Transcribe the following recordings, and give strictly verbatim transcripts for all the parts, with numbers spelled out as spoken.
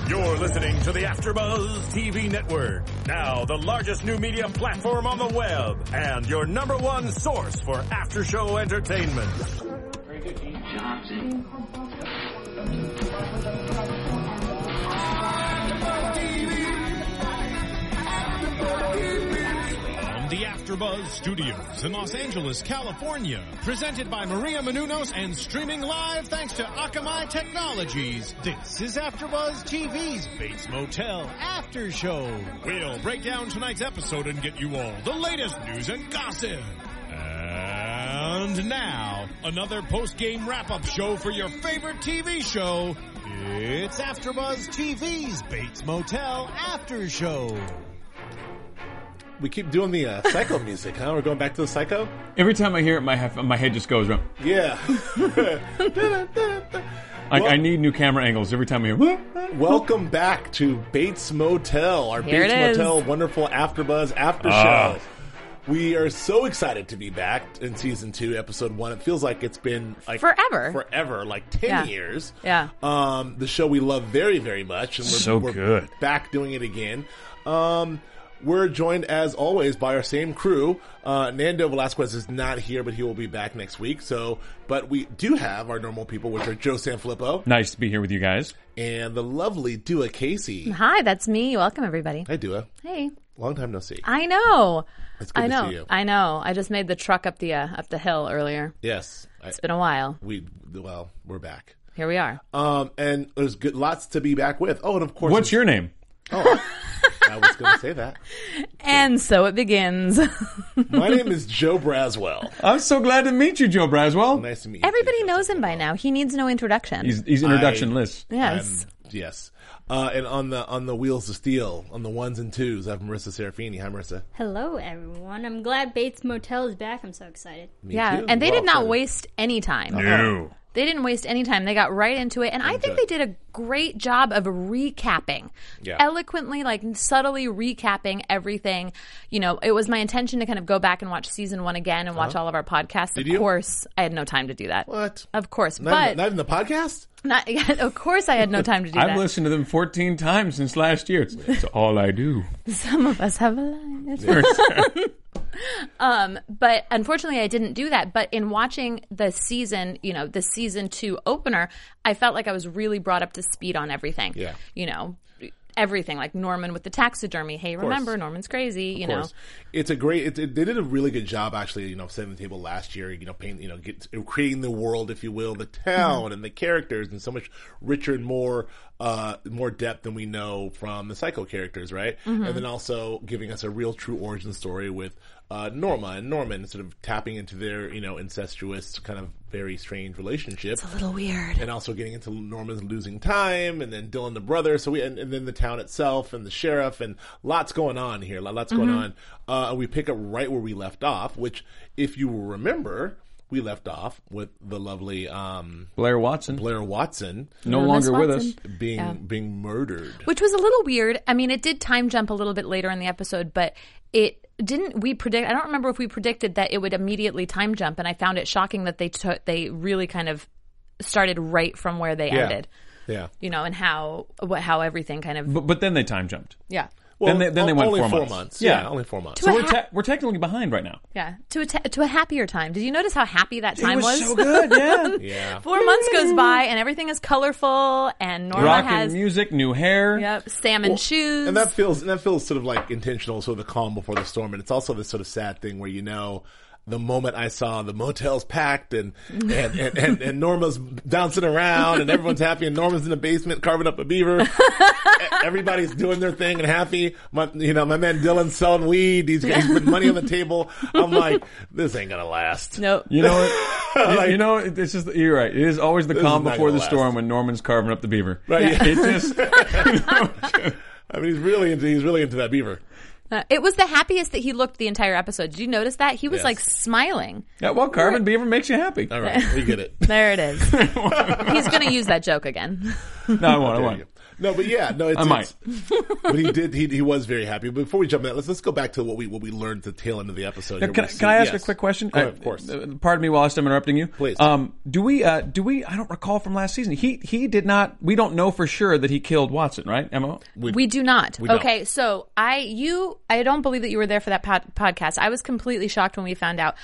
You're listening to the AfterBuzz T V Network, now the largest new media platform on the web, and your number one source for after-show entertainment. Very good, Gene Johnson. The AfterBuzz Studios in Los Angeles, California. Presented by Maria Menounos and streaming live thanks to Akamai Technologies. This is AfterBuzz T V's Bates Motel After Show. We'll break down tonight's episode and get you all the latest news and gossip. And now, another post-game wrap-up show for your favorite T V show. It's AfterBuzz T V's Bates Motel After Show. We keep doing the uh, Psycho music, huh? We're going back to the Psycho? Every time I hear it, my head, my head just goes around. Yeah. I, Well- I need new camera angles every time I hear. Welcome back to Bates Motel, our Here Bates it is. Motel wonderful AfterBuzz after Ah. show. We are so excited to be back in season two, episode one. It feels like it's been like Forever. forever, like ten Yeah. years. Yeah. Um, the show we love very, very much, and we're, So we're good. back doing it again. Um, we're joined as always by our same crew. Uh, Nando Velasquez is not here, but he will be back next week. So, but we do have our normal people, which are Joe Sanfilippo Nice to be here with you guys. and the lovely Dua Casey. Hi, that's me. Welcome, everybody. Hi, Dua. Hey. Long time no see. I know. It's good I to know. see you. I know. I just made the truck up the uh, up the hill earlier. Yes, I, It's been a while. we well, we're back. Here we are. Um, and there's good, lots to be back with. Oh, and of course, What's your name? Oh, I was going to say that. And so it begins. My name is Joe Braswell. I'm so glad to meet you, Joe Braswell. Nice to meet you. Everybody too, knows him by now. He needs no introduction. He's, he's introduction I- list. yes. Um, yes. Uh, and on the on the wheels of steel, on the ones and twos, I have Marissa Serafini. Hi, Marissa. Hello, everyone. I'm glad Bates Motel is back. I'm so excited. Me yeah. too. And they We're did all not excited. waste any time. No. They didn't waste any time. They got right into it. And I think they did a great job of recapping. Yeah. Eloquently, like subtly recapping everything. You know, it was my intention to kind of go back and watch season one again and watch all of our podcasts. Did of you? course, I had no time to do that. What? Of course. Not, but even, not even the podcast? not, of course I had no time to do I've that. listened to them fourteen times since last year. It's, it's all I do. Some of us have a life. Um, but unfortunately, I didn't do that. But in watching the season, you know, the season two opener, I felt like I was really brought up to speed on everything. Yeah. You know, everything like Norman with the taxidermy. Hey, remember Norman's crazy. You Of know, course. It's a great, it, it, they did a really good job actually, you know, setting the table last year, you know, paint, you know, get, creating the world, if you will, the town Mm-hmm. and the characters and so much richer and more, uh, more depth than we know from the Psycho characters, right? Mm-hmm. And then also giving us a real true origin story with, uh, Norma and Norman sort of tapping into their, you know, incestuous kind of very strange relationship. it's a little weird. And also getting into Norman's losing time, and then Dylan the brother. So we, and, and then the town itself, and the sheriff, and lots going on here. Lots going Mm-hmm. on. Uh, and we pick up right where we left off. Which, if you will remember, we left off with the lovely um, Blair Watson. Blair Watson no Uh, Miss longer with us. Watson. being Yeah. being murdered. Which was a little weird. I mean, it did time jump a little bit later in the episode, but it didn't. We predict. I don't remember if we predicted that it would immediately time jump, and I found it shocking that they took. They really kind of started right from where they Yeah. ended. Yeah. You know, and how what how everything kind of But, but then they time jumped. yeah. Well, Then they- then they went only four four months. months. Yeah. Yeah. only four months. To So a we're, ha- te- we're technically behind right now. Yeah, to a ta- to a happier time. Did you notice how happy that time it was, was? so good, yeah. Yeah. Four months goes by and everything is colorful, and Norma Rockin' has music, new hair. yep salmon shoes. And that feels and that feels sort of like intentional, sort of the calm before the storm. And it's also this sort of sad thing where, you know, the moment I saw the motel's packed and and, and, and, and Norma's bouncing around and everyone's happy and Norma's in the basement carving up a beaver. Everybody's doing their thing and happy. My, you know, my man Dylan's selling weed. He's, he's putting money on the table. I'm like, this ain't gonna last. nope. You know what? you, Like- you know, it's just, you're right. It is always the This calm is not before gonna the storm last. when Norman's carving up the beaver. Right, yeah. It just, you know, I mean, he's really into he's really into that beaver. Uh, it was the happiest that he looked the entire episode. Did you notice that? He was Yes. like smiling. yeah, well, carving beaver makes you happy. All right, we get it. There it is. He's going to use that joke again. No, I won't, I There won't. you go. No, but yeah, no, it's, I might. it's but he did. He he was very happy. But before we jump in, that, let's let's go back to what we what we learned at the tail end of the episode. Can, Here. can, We'll can I ask yes. a quick question? Go ahead, Uh, of course. uh, pardon me while I'm interrupting you. Please. Um, do we? Uh, do we? I don't recall from last season. He he did not. We don't know for sure that he killed Watson, right, Emma? We, We do not. We don't. Okay, so I you I don't believe that you were there for that pod- podcast. I was completely shocked when we found out.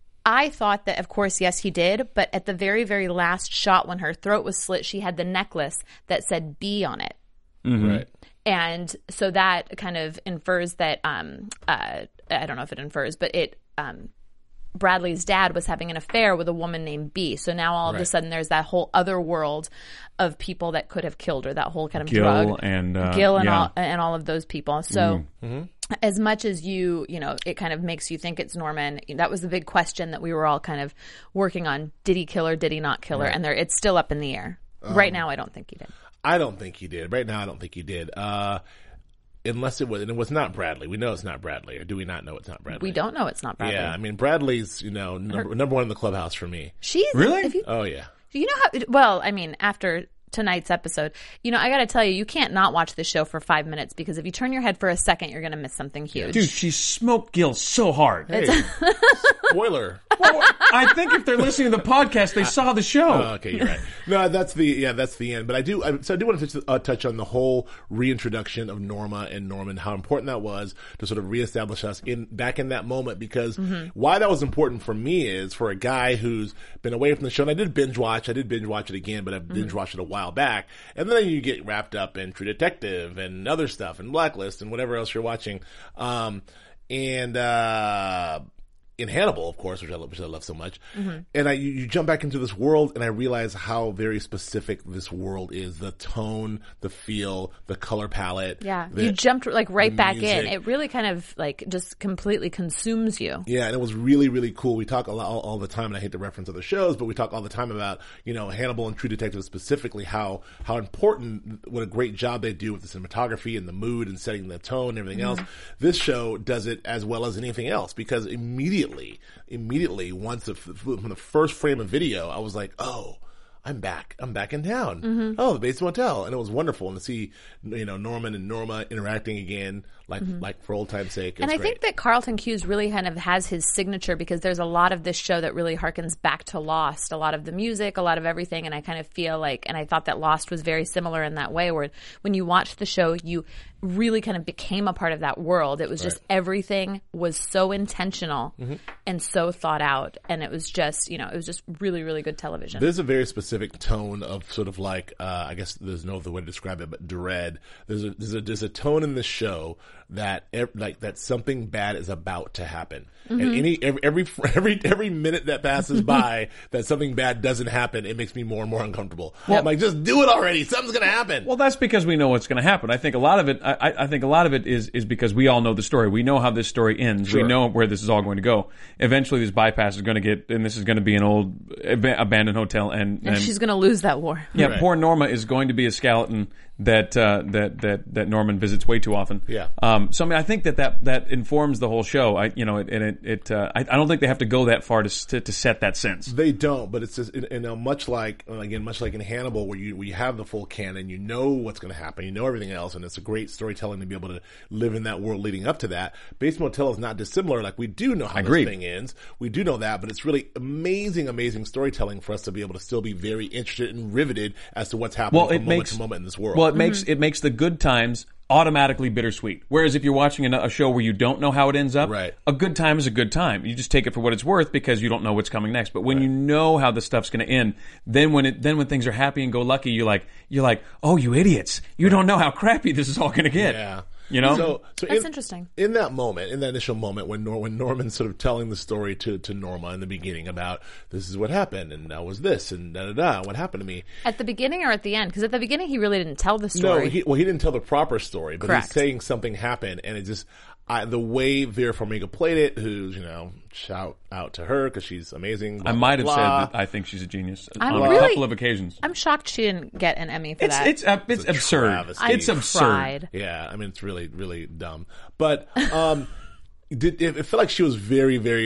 I thought that, of course, yes, he did, but at the very, very last shot when her throat was slit, she had the necklace that said B on it. Mm-hmm. right. And so that kind of infers that, um, uh, I don't know if it infers, but it, um, Bradley's dad was having an affair with a woman named B. So now all of Right. a sudden there's that whole other world of people that could have killed her, that whole kind of Gil drug. and, uh, Gil and, yeah. all, and all of those people. So as much as you, you know, it kind of makes you think it's Norman, that was the big question that we were all kind of working on. Did he kill her? Did he not kill her? And there, it's still up in the air. Right now, I don't think he did. I don't think he did. Right now, I don't think he did. Uh, unless it was, and it was not Bradley. We know it's not Bradley, or do we not know it's not Bradley? We don't know it's not Bradley. Yeah, I mean, Bradley's, you know, number, number one in the clubhouse for me. She's Really? If you, Oh yeah. you know how? Well, I mean, after tonight's episode, you know, I got to tell you, you can't not watch this show for five minutes because if you turn your head for a second, you're going to miss something huge. Dude, she smoked Gil so hard. Hey, spoiler. Well, I think if they're listening to the podcast, they saw the show. Oh, okay, you're right. No, that's the yeah, that's the end. But I do, I, so I do want to touch, uh, touch on the whole reintroduction of Norma and Norman, how important that was to sort of reestablish us in back in that moment. Because why that was important for me is for a guy who's been away from the show. And I did binge watch. I did binge watch it again, but I binge watched it a while back. And then you get wrapped up in True Detective and other stuff and Blacklist and whatever else you're watching. Um, and uh in Hannibal, of course, which I love, which I love so much. Mm-hmm. And I, you, you jump back into this world, and I realize how very specific this world is. The tone, the feel, the color palette. Yeah, the, you jumped like right the back in. music. It really kind of like just completely consumes you. Yeah, and it was really, really cool. We talk a lot, all, all the time, and I hate to reference other shows, but we talk all the time about, you know, Hannibal and True Detective specifically, how how important, what a great job they do with the cinematography and the mood and setting the tone and everything Mm-hmm. else. This show does it as well as anything else, because immediately, immediately, once the, from the first frame of video, I was like, oh, I'm back. I'm back in town. Mm-hmm. Oh, the Bates Motel. And it was wonderful. And to see, you know, Norman and Norma interacting again, like, like for old time's sake. It And was I great. think that Carlton Cuse really kind of has his signature because there's a lot of this show that really harkens back to Lost. A lot of the music, a lot of everything. And I kind of feel like, and I thought that Lost was very similar in that way where when you watched the show, you really kind of became a part of that world. It was just everything was so intentional Mm-hmm. and so thought out. And it was just, you know, it was just really, really good television. There's a very specific tone of sort of like, uh, I guess there's no other way to describe it, but dread. There's a, there's a, there's a tone in the show that, ev- like, that something bad is about to happen. Mm-hmm. And any, every, every, every, every minute that passes by that something bad doesn't happen, it makes me more and more uncomfortable. I'm like, just do it already. Something's going to happen. Well, that's because we know what's going to happen. I think a lot of it. I, I think a lot of it is is because we all know the story. We know how this story ends. Sure. We know where this is all going to go. Eventually, this bypass is going to get, and this is going to be an old ab- abandoned hotel. And, and she's going to lose that war. yeah, Right. poor Norma is going to be a skeleton that uh, that that that Norman visits way too often. Yeah. Um. So I mean, I think that that, that informs the whole show. I you know, it, and it it. Uh, I, I don't think they have to go that far to to, to set that sense. They don't, but it's just, you know, much like, again, much like in Hannibal, where you, where you have the full canon, you know what's going to happen, you know everything else, and it's a great storytelling to be able to live in that world leading up to that. Bates Motel is not dissimilar. Like, we do know how this Agreed. thing ends. We do know that, but it's really amazing, amazing storytelling for us to be able to still be very interested and riveted as to what's happening Well, from it moment makes to moment in this world. Well, it makes it makes the good times automatically bittersweet. Whereas if you're watching a, a show where you don't know how it ends up, Right. a good time is a good time. You just take it for what it's worth because you don't know what's coming next. But when you know how the stuff's going to end, then when it then when things are happy and go lucky, you're like you're like, oh, you idiots! You don't know how crappy this is all going to get. Yeah. You know. So, so That's in, interesting. In that moment, in that initial moment when Nor- when Norman's sort of telling the story to, to Norma in the beginning about this is what happened and that was this and da da da, what happened to me. At the beginning or at the end? Because at the beginning he really didn't tell the No, story. he, well, he didn't tell the proper story, but Correct. he's saying something happened, and it just I, the way Vera Farmiga played it, who's you know shout out to her because she's amazing. Blah, I might have blah, said blah. that I think she's a genius I'm on really- a couple of occasions. I'm shocked she didn't get an Emmy for It's that. it's uh, it's, It's a absurd. travesty. It's I absurd. cried. Yeah, I mean it's really really dumb, but um, did it, it felt like she was very very like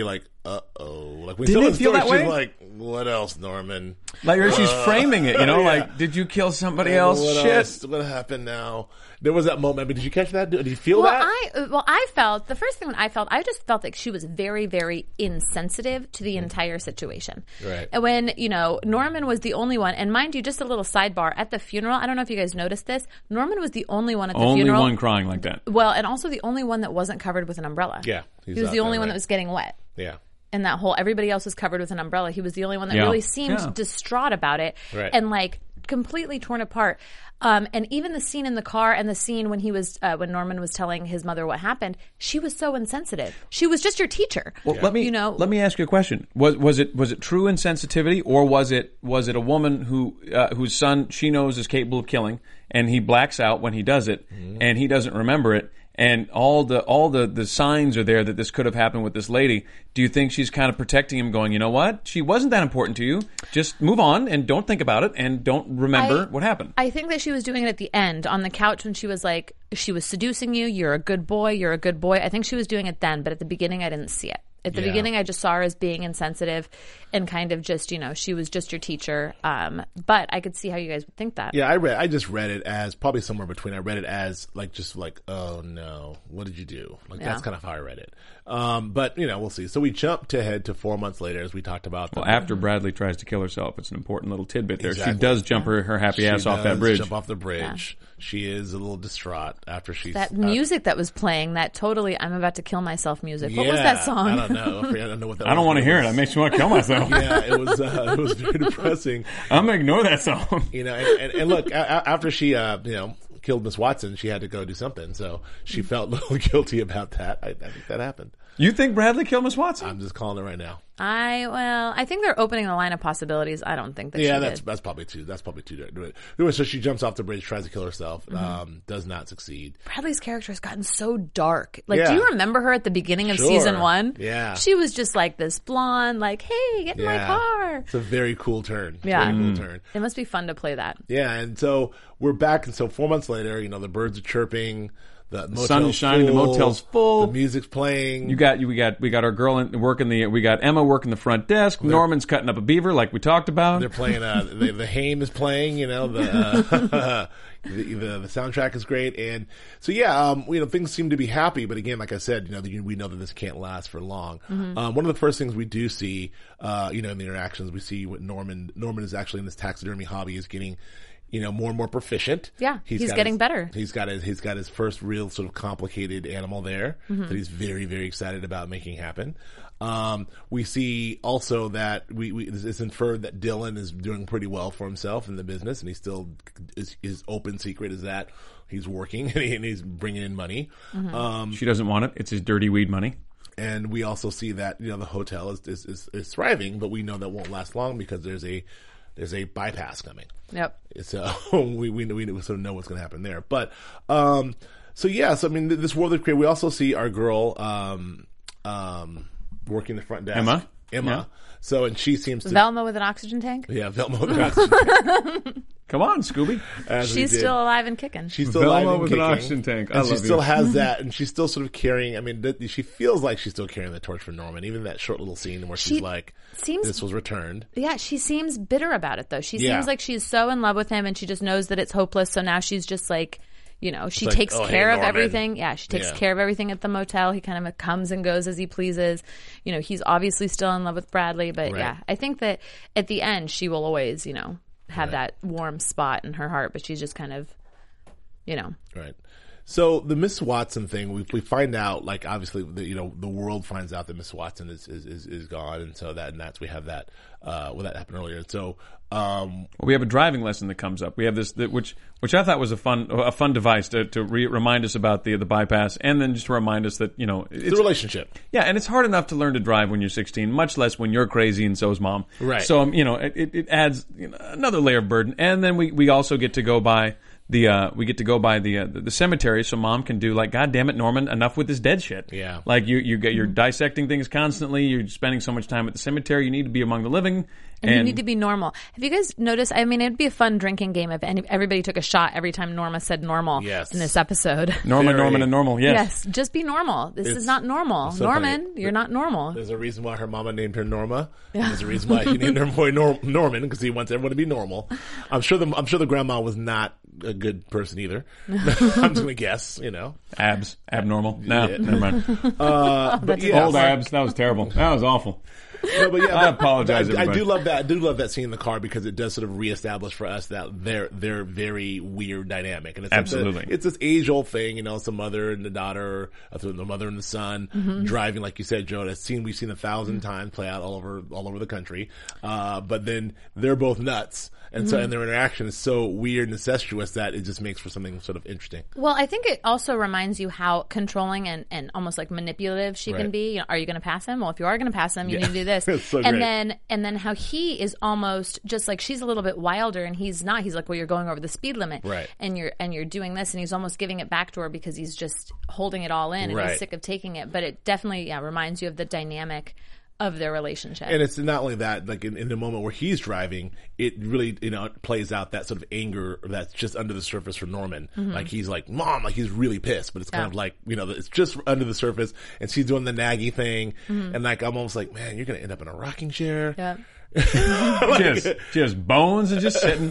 uh oh. Like when Didn't someone it feel starts, that she's way? like, what else, Norman? Like, or she's Uh, framing it, you know, yeah. like, did you kill somebody Like, else? What Shit. else? What happened now? There was that moment. I mean, did you catch that? Did you feel Well, that? I well, I felt the first thing that I felt, I just felt like she was very, very insensitive to the entire situation. Right. And when you know Norman was the only one, and mind you, just a little sidebar at the funeral. I don't know if you guys noticed this. Norman was the only one at the Only funeral. one crying like that. Well, and also the only one that wasn't covered with an umbrella. Yeah, he he's was out the only there, one right. that was getting wet. Yeah. And that whole everybody else was covered with an umbrella. He was the only one that Yeah. really seemed Yeah. distraught about it Right. and like completely torn apart. Um, and even the scene in the car and the scene when he was uh, when Norman was telling his mother what happened, she was so insensitive. She was just your teacher. Well, let me you know, let me ask you a question. Was was it was it true insensitivity, or was it was it a woman who uh, whose son she knows is capable of killing, and he blacks out when he does it, Mm-hmm. and he doesn't remember it, and all the all the the signs are there that this could have happened with this lady? Do you think she's kind of protecting him, going, you know what, she wasn't that important to you. Just move on and don't think about it and don't remember I- what happened. I think that she was doing it at the end on the couch when she was like, she was seducing you. You're a good boy. You're a good boy. I think she was doing it then, but at the beginning, I didn't see it. At the Yeah. beginning, I just saw her as being insensitive and kind of just, you know, she was just your teacher. Um, but I could see how you guys would think that. Yeah, I read. I just read it as probably somewhere between. I read it as like just like, oh no, what did you do? Like Yeah. that's kind of how I read it. Um, but you know, we'll see. So we jump to head to four months later, as we talked about. Well, after Bradley tries to kill herself, it's an important little tidbit there. Exactly. She does jump her, her happy She ass off that does bridge. Jump off the bridge. She is a little distraught after she's That uh, music that was playing, that totally I'm about to kill myself music. What was yeah, that song? I don't know. I don't know what that. I don't was, want to but hear it. was- It makes me want to kill myself. Yeah, it was. Uh, it was very depressing. I'm going to ignore that song. You know, and, and, and look, a, a- after she, uh, you know, killed Miss Watson, she had to go do something. So she felt a little guilty about that. I, I think that happened. You think Bradley killed Miss Watson? I'm just calling it right now. I, well, I think they're opening the line of possibilities. I don't think that Yeah, she that's did. that's probably too. That's probably too. Do it. Anyway, so she jumps off the bridge, tries to kill herself, Mm-hmm. um, does not succeed. Bradley's character has gotten so dark. Like, Yeah. do you remember her at the beginning of Sure. season one? Yeah. She was just like this blonde, like, hey, get in my Yeah, car. it's a very cool turn. It's a Yeah. very cool turn. It must be fun to play that. Yeah, and so we're back, and so four months later, you know, the birds are chirping, the, motel's sun is shining, the full, motel's full. the music's playing. You got you. We got we got our girl in, working the. We got Emma working the front desk. Norman's cutting up a beaver, like we talked about. They're playing. Uh, the, the Haim is playing. You know, the, uh, the the the soundtrack is great, and so yeah, um, you know, things seem to be happy. But again, like I said, you know, the, we know that this can't last for long. Mm-hmm. Um, one of the first things we do see, uh, you know, in the interactions, we see what Norman Norman is actually in this taxidermy hobby is getting. You know, more and more proficient. Yeah, he's got getting his- better. He's got his he's got his first real sort of complicated animal there Mm-hmm. that he's very very excited about making happen. Um, we see also that we, we it's inferred that Dylan is doing pretty well for himself in the business, and he still is his open secret is that he's working and, he, and he's bringing in money. Mm-hmm. Um, She doesn't want it. It's his dirty weed money. and we also see that you know the hotel is is, is is thriving, but we know that won't last long because there's a there's a bypass coming. Yep. So we we we sort of know what's going to happen there. But um, so yeah, so I mean, th- this world is great. We also see our girl um, um, working the front desk, Emma? Emma. Yeah. So and she seems to Velma with an oxygen tank? yeah Velma. with an oxygen, Come on, Scooby. as we She's did. still alive and kicking. She's still Velma alive and with an kicking, oxygen tank. I and she love you. still has that, and she's still sort of carrying. I mean, th- she feels like she's still carrying the torch for Norman. Even that short little scene where she's She like, seems- "This was returned." Yeah, she seems bitter about it, though. She Yeah. seems like she's so in love with him, and she just knows that it's hopeless. So now she's just like, you know, she like, takes oh, hey, care of Norman. everything. Yeah, she takes Yeah. care of everything at the motel. He kind of comes and goes as he pleases. You know, he's obviously still in love with Bradley, but Right. yeah, I think that at the end she will always, you know, have Right. that warm spot in her heart. But she's just kind of, you know, Right. So the Miss Watson thing, we we find out, like obviously, the, you know, the world finds out that Miss Watson is, is, is, is gone, and so that and that's we have that. Uh, well, that happened earlier. So, um, We have a driving lesson that comes up. We have this, that, which which I thought was a fun a fun device to to re- remind us about the the bypass, and then just to remind us that you know it's, the relationship. yeah, and it's hard enough to learn to drive when you're sixteen, much less when you're crazy and so is mom. Right. So um, you know it, it, it adds you know, another layer of burden, and then we we also get to go by the uh, we get to go by the, uh, the the cemetery, so Mom can do like, God damn it, Norman, enough with this dead shit. Yeah. Like you you get you're dissecting things constantly. You're spending so much time at the cemetery. You need to be among the living. And, and you need to be normal. Have you guys noticed? I mean, it'd be a fun drinking game if any, everybody took a shot every time Norma said normal yes. in this episode. Norma, Very, Norman, and normal. Yes. Yes, just be normal. This It's- is not normal. so Norman, funny. you're not normal. There's a reason why her mama named her Norma. And there's a reason why she named her boy Nor- Norman because he wants everyone to be normal. I'm sure the I'm sure the grandma was not a good person either. I'm just gonna guess, you know. Abs, abnormal. No, Yeah. never mind. Uh, but yeah, Old abs. That was terrible. That was awful. No, but yeah, I but- apologize, but I, I everybody. do love that. I do love that scene in the car because it does sort of reestablish for us that they're they're very weird dynamic, and it's like Absolutely. the, it's this age old thing, you know. It's the mother and the daughter, uh, the mother and the son Mm-hmm. driving, like you said, Joe. That's scene we've seen a thousand times play out all over all over the country. Uh, but then they're both nuts, and Mm-hmm. so and their interaction is so weird and incestuous that it just makes for something sort of interesting. Well, I think it also reminds you how controlling and, and almost like manipulative she can Right. be. You know, are you going to pass him? Well, if you are going to pass him, you Yeah. need to do this. It's so and great. then and then how he is almost just like she's a little bit wilder and he's not. He's like, well, you're going over the speed limit, Right. And you're and you're doing this, and he's almost giving it back to her because he's just holding it all in and Right. he's sick of taking it. But it definitely yeah reminds you of the dynamic of their relationship. And it's not only that, like in, in the moment where he's driving, it really, you know, plays out that sort of anger that's just under the surface for Norman. Like he's like, Mom, like he's really pissed, but it's kind Yeah. of like, you know, it's just under the surface and she's doing the naggy thing. And like, I'm almost like, man, you're going to end up in a rocking chair. yeah. just, just bones and just sitting.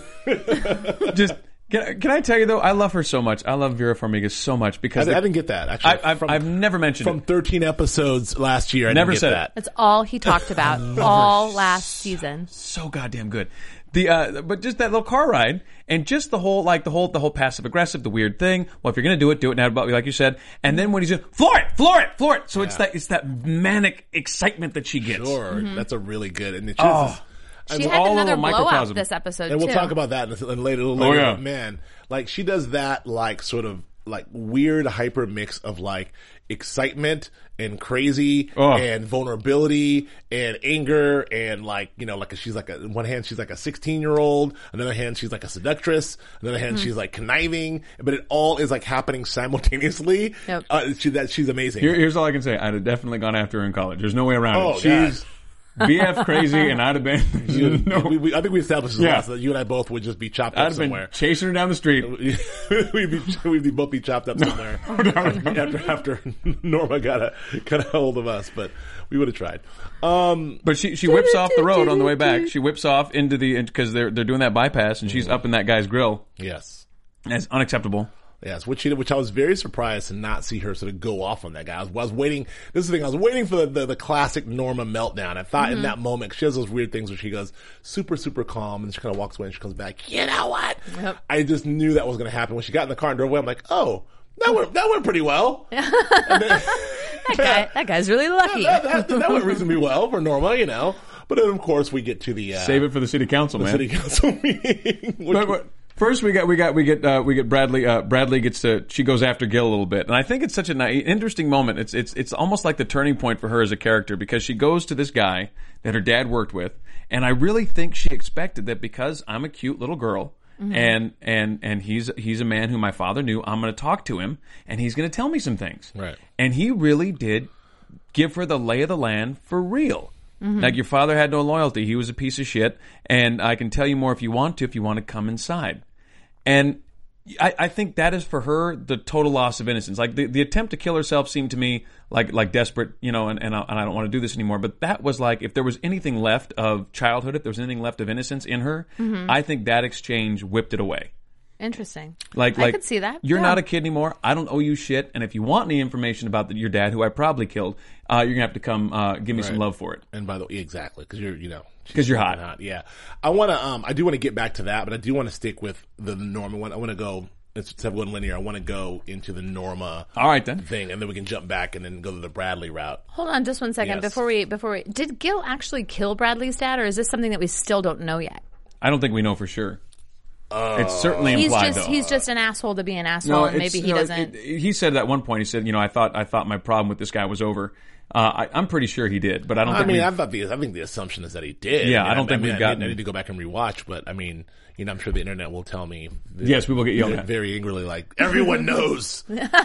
just can, can I tell you though? I love her so much. I love Vera Farmiga so much I, because I the- didn't get that actually. I, I've, from, I've never mentioned from it. thirteen episodes last year. I Never didn't get said it. that. That's all he talked about all last season. So goddamn good. The uh, but just that little car ride and just the whole like the whole the whole passive aggressive, the weird thing. Well, if you're gonna do it, do it now, but like you said. And then when he's doing floor it, floor it, floor it. So it's that it's that manic excitement that she gets. Sure. That's a really good, and it just Oh. is, She It's had all a another little blow up microcosm. this episode and we'll too. talk about that in a, in later. later Oh, yeah. but man, like she does that like sort of like weird hyper mix of like excitement and crazy Oh. and vulnerability and anger and like, you know, like she's like a, on one hand she's like a sixteen year old, on the other hand she's like a seductress, on the other hand she's like conniving, but it all is like happening simultaneously. Yep. Uh, she, that she's amazing. Here, here's all I can say. I'd have definitely gone after her in college. There's no way around Oh, it. She's B F crazy, and I'd have been. You- no, we, we, I think we established this Yeah. last that you and I both would just be chopped I'd up have been somewhere. chasing her down the street. we'd be we'd be both be chopped up somewhere after after Norma got a got a hold of us, but we would have tried. Um, But she she whips off the road on the way back. She whips off into the because they're they're doing that bypass, and she's up in that guy's grill. yes, That's unacceptable. yes, which she did, which I was very surprised to not see her sort of go off on that guy. I was, I was waiting. This is the thing. I was waiting for the the, the classic Norma meltdown. I thought in that moment 'cause she has those weird things where she goes super super calm and she kind of walks away and she comes back. You know what? Yep. I just knew that was going to happen when she got in the car and drove away. I'm like, oh. That went, that went pretty well. And then- that guy, that guy's really lucky. that, that, that went reasonably well for Norma, you know. But then, of course, we get to the uh, Save it for the city council, man. city council meeting. Which, But, but first, we got we got we get uh, we get Bradley. Uh, Bradley gets to she goes after Gil a little bit, and I think it's such an interesting moment. It's it's it's almost like the turning point for her as a character because she goes to this guy that her dad worked with, and I really think she expected that because I'm a cute little girl. Mm-hmm. And and and he's he's a man who my father knew. I'm going to talk to him, and he's going to tell me some things. Right. And he really did give her the lay of the land for real. Mm-hmm. Like your father had no loyalty. He was a piece of shit. And I can tell you more if you want to, if you want to come inside. And I, I think that is for her the total loss of innocence. Like the, the attempt to kill herself seemed to me like like desperate, you know, and, and, I, and I don't want to do this anymore. But that was like if there was anything left of childhood, if there was anything left of innocence in her, Mm-hmm. I think that exchange whipped it away. Interesting. Like, I like could see that. You're Yeah. not a kid anymore. I don't owe you shit. And if you want any information about the, your dad, who I probably killed, uh, you're gonna have to come uh, give me some Right. love for it. and by the way, exactly, because you're, you know. she's 'Cause you're fucking hot. Yeah. I want to, um, I do want to get back to that, but I do want to stick with the Norma one. I want to go, instead of going linear, I want to go into the Norma All right then. thing, and then we can jump back and then go to the Bradley route. Hold on just one second Yes. before we before we did Gil actually kill Bradley's dad, or is this something that we still don't know yet? I don't think we know for sure. Oh. It's certainly He's implied, just though. he's just an asshole to be an asshole, and it's- maybe he no, doesn't. it- he said at one point, he said, you know, I thought I thought my problem with this guy was over. Uh, I, I'm pretty sure he did, but I don't I think mean, we- I thought the I think the assumption is that he did. Yeah, mean, I don't think mean, we've I, gotten- I need to go back and rewatch, but I mean, you know, I'm sure the internet will tell me. Yes, we will get yelled at. very angrily, like everyone knows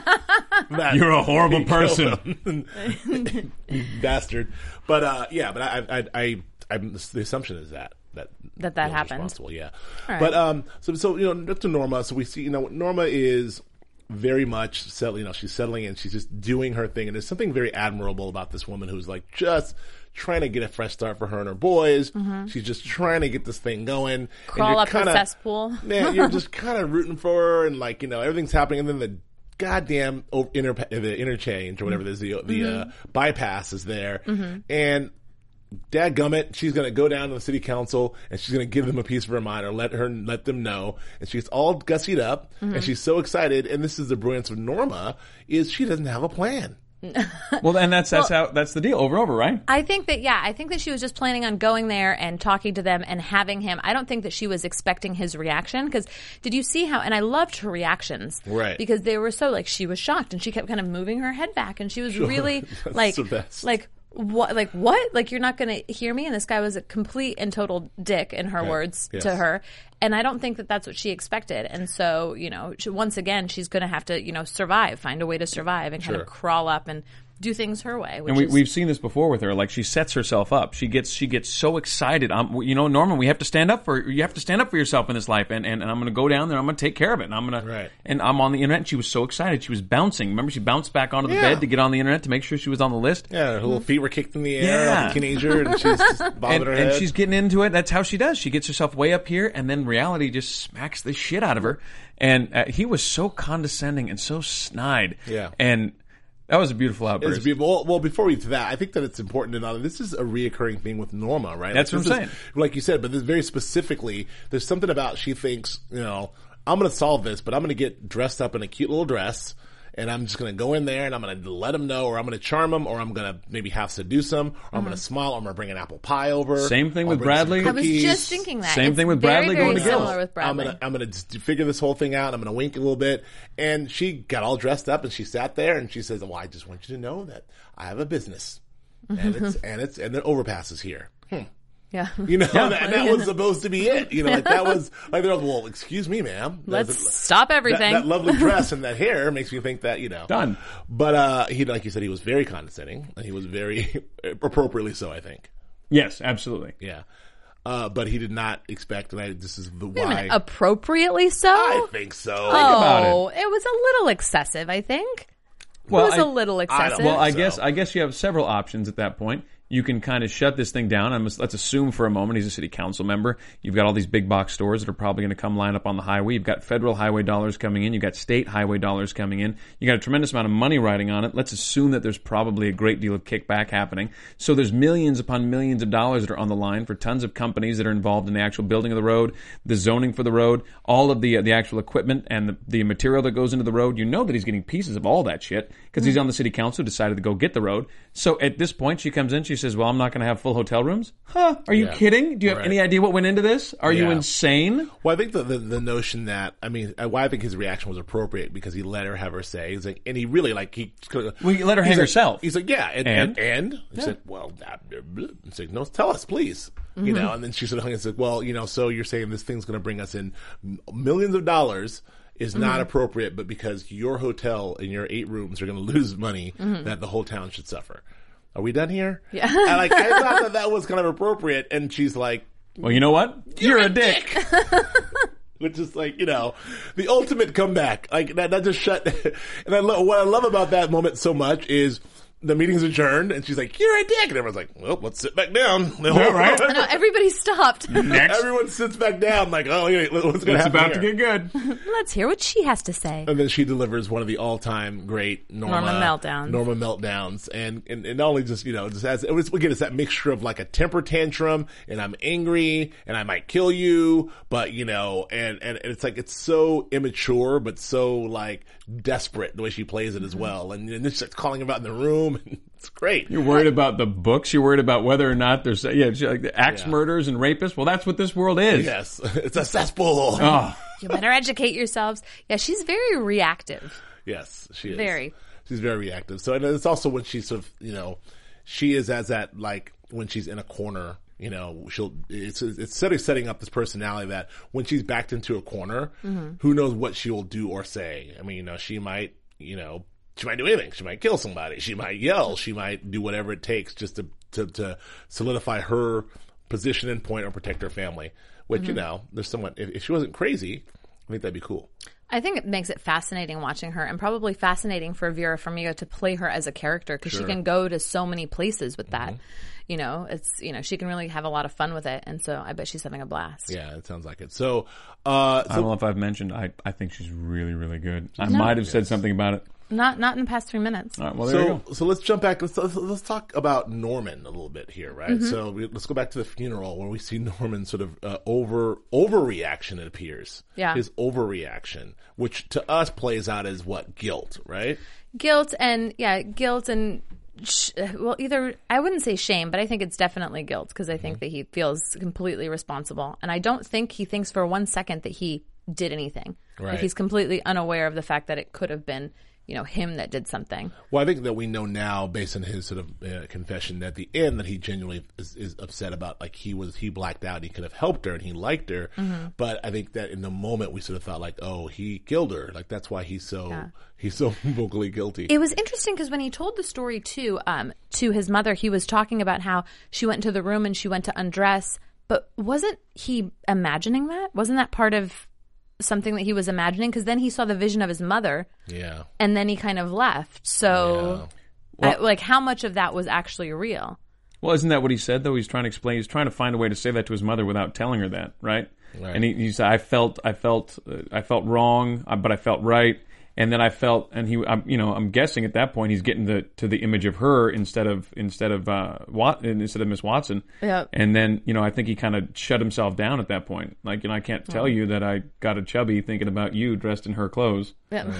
that You're a horrible he killed person. him. Bastard. But uh, yeah, but I, I, I, I'm the assumption is that that That that he was happened. responsible, yeah. All right. But um, so so you know, look to Norma. So we see, you know, Norma is very much settling. You know, she's settling in. She's just doing her thing, and there's something very admirable about this woman who's like just trying to get a fresh start for her and her boys. Mm-hmm. She's just trying to get this thing going. Crawl and you're up the kinda, cesspool. Man, you're just kind of rooting for her, and like you know, everything's happening, and then the goddamn o- inter- the interchange or whatever it is, the the Mm-hmm. uh, bypass is there, and dadgummit, she's going to go down to the city council and she's going to give them a piece of her mind or let her let them know. And she's all gussied up Mm-hmm. and she's so excited. And this is the brilliance of Norma is she doesn't have a plan. well, and that's that's how that's the deal over and over, right? I think that, yeah, I think that she was just planning on going there and talking to them and having him. I don't think that she was expecting his reaction because did you see how, and I loved her reactions. Right. Because they were so, like, she was shocked and she kept kind of moving her head back and she was really, That's like, the best. like, what, like, what? Like, you're not going to hear me? And this guy was a complete and total dick, in her Right. words, Yes. to her. And I don't think that that's what she expected. And so, you know, she, once again, she's going to have to, you know, survive, find a way to survive and kind Sure. of crawl up and do things her way. Which And we, is, we've seen this before with her. Like she sets herself up. She gets she gets so excited. Um, you know, Norman, we have to stand up for you. Have to stand up for yourself in this life. And, and, and I'm going to go down there. I'm going to take care of it. And I'm going Right. to. And I'm on the internet. And she was so excited. She was bouncing. Remember, she bounced back onto the Yeah. bed to get on the internet to make sure she was on the list. Yeah, her little feet were kicked in the air Yeah. like a teenager and she's just bobbing And, her and head. she's getting into it. That's how she does. She gets herself way up here, and then reality just smacks the shit out of her. And uh, he was so condescending and so snide. Yeah. And that was a beautiful outburst. It's beautiful. Well, well, before we get to that, I think that it's important to know that this is a reoccurring thing with Norma, right? That's Like, what I'm this is- saying. Like you said, but this very specifically, there's something about she thinks, you know, I'm going to solve this, but I'm going to get dressed up in a cute little dress, and I'm just going to go in there and I'm going to let them know, or I'm going to charm them, or I'm going to maybe half seduce them, or I'm going to smile, or I'm going to bring an apple pie over. Same thing I'll with bring some Bradley. I was cookies. just thinking that. Same It's thing with very, Bradley very going to Gills. similar with I'm Bradley. gonna, I'm gonna just figure this whole thing out. I'm gonna wink a little bit. And she got all dressed up and she sat there and she says, well, I just want you to know that I have a business and it's, and it's, and the overpass is here. Hmm. Yeah. You know, and that, that was supposed to be it. You know, like that was, like, they're like, well, excuse me, ma'am. Let's That's- stop that, everything. that lovely dress and that hair makes me think that, you know. Done. But, uh, he, like you said, he was very condescending and he was very appropriately so, I think. Yes, absolutely. Yeah. Uh, but he did not expect, and I, this is the Wait a why. minute, appropriately so? I think so. about oh, it. was a little excessive, I think. Well, it was I- a little I excessive. don't- Well, I So- guess I guess you have several options at that point. You can kind of shut this thing down. I'm, let's assume for a moment he's a city council member. You've got all these big box stores that are probably going to come line up on the highway. You've got federal highway dollars coming in. You've got state highway dollars coming in. You got a tremendous amount of money riding on it. Let's assume that there's probably a great deal of kickback happening. So there's millions upon millions of dollars that are on the line for tons of companies that are involved in the actual building of the road, the zoning for the road, all of the uh, the actual equipment and the, the material that goes into the road. You know that he's getting pieces of all that shit because he's on the city council, decided to go get the road. So at this point, she comes in, she says, well, I'm not going to have full hotel rooms? Huh? Are you Yeah. kidding? Do you have Right. any idea what went into this? Are you Yeah. insane? Well, I think the, the the notion that I mean, uh, why I think his reaction was appropriate because he let her have her say. He's like, and he really like he. Well, you let her he's hang like- herself. He's like, yeah, and And? and, and? he said, well, that, he's like, no, tell us, please, you know. And then she sort of hung and said, well, you know, so you're saying this thing's going to bring us in millions of dollars is not appropriate, but because your hotel and your eight rooms are going to lose money, that the whole town should suffer. Are we done here? Yeah. And like I thought that that was kind of appropriate, and she's like, Well, you know what? You're, a dick. which is like, you know, the ultimate comeback. Like that, that just shut. And I love what I love about that moment so much is the meeting's adjourned, and she's like, "You're a dick," and everyone's like, "Well, let's sit back down." Yeah, right. I know, everybody stopped. Next. Everyone sits back down, like, "Oh, wait, what's going to It's happen about here?" to get good. Let's hear what she has to say. And then she delivers one of the all-time great Norma, Norma meltdowns. Norma meltdowns, and, and and not only just you know just as it was again it's that mixture of like a temper tantrum, and I'm angry, and I might kill you, but you know, and and, and it's like it's so immature, but so like desperate the way she plays it as well, and, and then she starts calling him out in the room, woman. It's great. You're worried about the books. You're worried about whether or not there's yeah, she- like the axe Yeah. murders and rapists. Well, that's what this world is. Yes, it's a cesspool. Oh, You better educate yourselves. Yeah, she's very reactive. Yes, she is. Very. She's very reactive. So, and it's also when she's sort of, you know, she is as that, like, when she's in a corner, you know, she'll, it's, it's sort of setting up this personality that when she's backed into a corner, Mm-hmm. who knows what she will do or say. I mean, you know, she might, you know, she might do anything. She might kill somebody. She might yell. She might do whatever it takes just to, to, to solidify her position and point or protect her family. Which, Mm-hmm. you know, there's someone, if, if she wasn't crazy, I think that'd be cool. I think it makes it fascinating watching her, and probably fascinating for Vera Farmiga to play her as a character, because she can go to so many places with that. You know, it's, you know, she can really have a lot of fun with it, and so I bet she's having a blast. Yeah, it sounds like it. So, uh, I so don't know if I've mentioned. I I think she's really really good. I might have said something about it. Not not in the past three minutes. All right, well, there you So, go. so let's jump back. Let's, let's, let's talk about Norman a little bit here, right? Mm-hmm. So we, let's go back to the funeral where we see Norman sort of uh, over overreaction. It appears, Yeah. his overreaction, which to us plays out as what, guilt, right? Guilt and yeah, guilt and sh- well, either I wouldn't say shame, but I think it's definitely guilt, because I think that he feels completely responsible, and I don't think he thinks for one second that he did anything. Right. Like, he's completely unaware of the fact that it could have been, you know, him that did something. Well, I think that we know now, based on his sort of uh, confession at the end, that he genuinely is, is upset about, like, he was he blacked out. And he could have helped her and he liked her, Mm-hmm. but I think that in the moment we sort of thought like, oh, he killed her. Like that's why he's so Yeah. he's so vocally guilty. It was interesting because when he told the story to um to his mother, he was talking about how she went into the room and she went to undress, but wasn't he imagining that? Wasn't that part of something that he was imagining? Because then he saw the vision of his mother, yeah. and then he kind of left. So, I, like, how much of that was actually real? Well, isn't that what he said, though? He's trying to explain. He's trying to find a way to say that to his mother without telling her that, right? Right. And he, he said, "I felt, I felt, uh, I felt wrong, uh, but I felt right." And then I felt, and he, I'm, you know, I'm guessing at that point he's getting the, to the image of her instead of instead of uh, Wat, instead of Miss Watson. Yep. And then, you know, I think he kind of shut himself down at that point. Like, you know, I can't tell you that I got a chubby thinking about you dressed in her clothes. Yeah.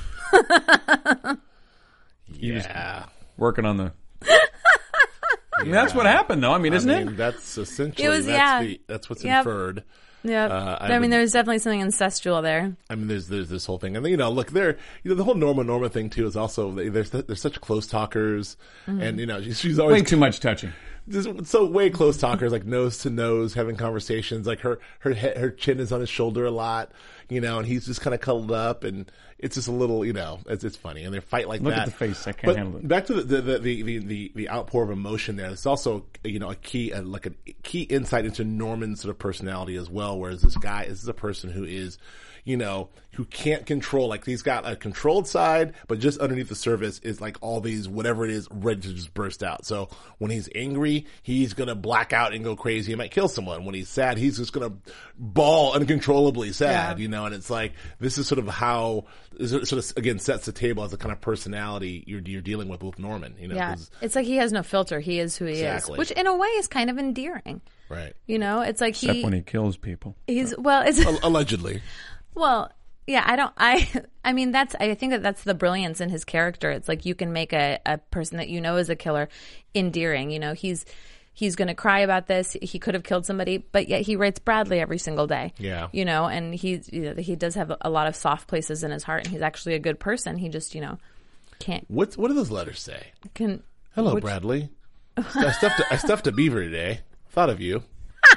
Yeah. Working on the. I mean, that's what happened, though. I mean, isn't I mean, it? that's essentially It was- that's yeah. the that's what's Yep. inferred. Yeah. Uh, I I, mean, would- there's definitely something incestual there. I mean, there's there's this whole thing, and you know, look, there, you know, the whole Norma Norma thing too is also there's there's such close talkers, and you know, she's, she's always Way too much touching. just so way close talkers, like nose to nose, having conversations. Like her her he- her chin is on his shoulder a lot, you know, and he's just kind of cuddled up, and it's just a little, you know, it's it's funny, and they fight like Look that. at the face, I can't but handle it. Back to the the, the the the the outpour of emotion there. It's also, you know, a key uh, like a key insight into Norman's sort of personality as well. Whereas this guy this is a person who is, you know, who can't control, like he's got a controlled side, but just underneath the surface is like all these, whatever it is, ready to just burst out. So when he's angry, he's going to black out and go crazy. He might kill someone. When he's sad, he's just going to bawl uncontrollably sad, Yeah. you know, and it's like, this is sort of how, this sort of, again, sets the table as the kind of personality you're, you're dealing with with Norman, you know, Yeah. 'cause- It's like he has no filter. He is who he Exactly. is, which in a way is kind of endearing. right. You know, it's like Except he, when he kills people. he's, well, it's, Al- Allegedly. well, yeah, I don't, I, I mean, that's, I think that that's the brilliance in his character. It's like you can make a, a person that you know is a killer endearing. You know, he's, he's going to cry about this. He could have killed somebody, but yet he writes Bradley every single day. Yeah. You know, and he's, you know, he does have a lot of soft places in his heart, and he's actually a good person. He just, you know, can't, What's, what do those letters say? can, Hello, which- Bradley. I stuffed a, I stuffed a beaver today. Thought of you.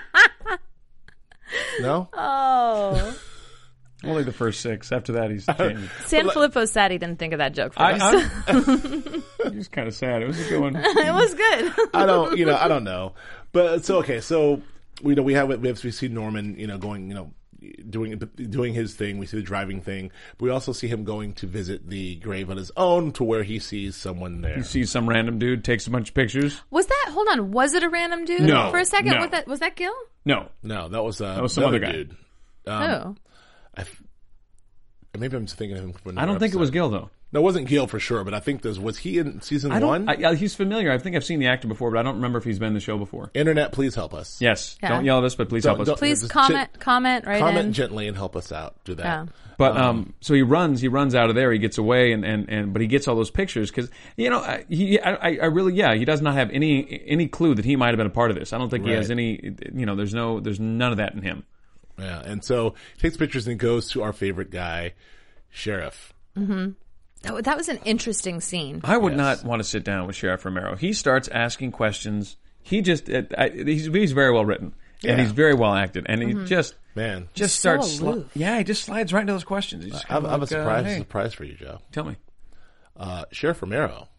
No? Oh. Only the first six. After that, he's changed. San Filippo said he didn't think of that joke for I, us. I'm, I'm just kind of sad. It was a good one. It was good. I don't, you know, I don't know. But so, okay, so, we know we have, we have, we see Norman, you know, going, you know, doing, doing his thing. We see the driving thing. But we also see him going to visit the grave on his own to where he sees someone there. You see some random dude, takes a bunch of pictures. Was that, hold on, was it a random dude? No, For a second, no. was that, was that Gil? No. No, that was, uh, That was some another other guy. dude. Oh. I, f- maybe I'm just thinking of him from I don't think it was Gil though. No, it wasn't Gil for sure, but I think there's, was he in season I one? don't. I, I, he's familiar. I think I've seen the actor before, but I don't remember if he's been in the show before. Internet, please help us. Yes. Yeah. Don't yell at us, but please Don't- help us. don't- Please Just comment, chit- comment right Comment in. gently and help us out. Do that. Yeah. But um, so he runs, he runs out of there, he gets away, and, and, and but he gets all those pictures because you know I- he I, I really yeah he does not have any any clue that he might have been a part of this. I don't think he has Right. any you know there's no there's none of that in him. Yeah, and so he takes pictures and he goes to our favorite guy, Sheriff. That, that was an interesting scene. I would Yes. not want to sit down with Sheriff Romero. He starts asking questions. He just uh, I, he's he's very well written and Yeah. he's very well acted, and he just Man, just so starts sli- aloof. yeah he just slides right into those questions. He's just I have, I have a like, uh, surprise, hey, surprise for you, Joe. tell me. Uh, Sheriff Romero,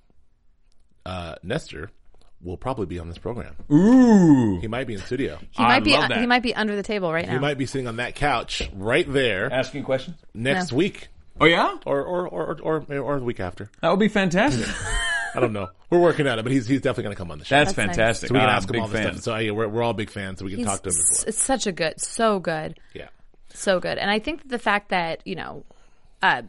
uh, Nestor, will probably be on this program. Ooh, He might be in studio. He might I be. love that. He might be under the table right now. He might be sitting on that couch right there asking questions. next No. week, Oh yeah, or or, or or or or the week after. that would be fantastic. I don't know. We're working on it, but he's he's definitely going to come on the show. That's, That's nice. fantastic. so we can Ah, ask him big all this fan. stuff. So yeah, we're we're all big fans, so we can He's talk to him s- as well. It's such a good, so good, Yeah. so good. And I think that the fact that you know, uh,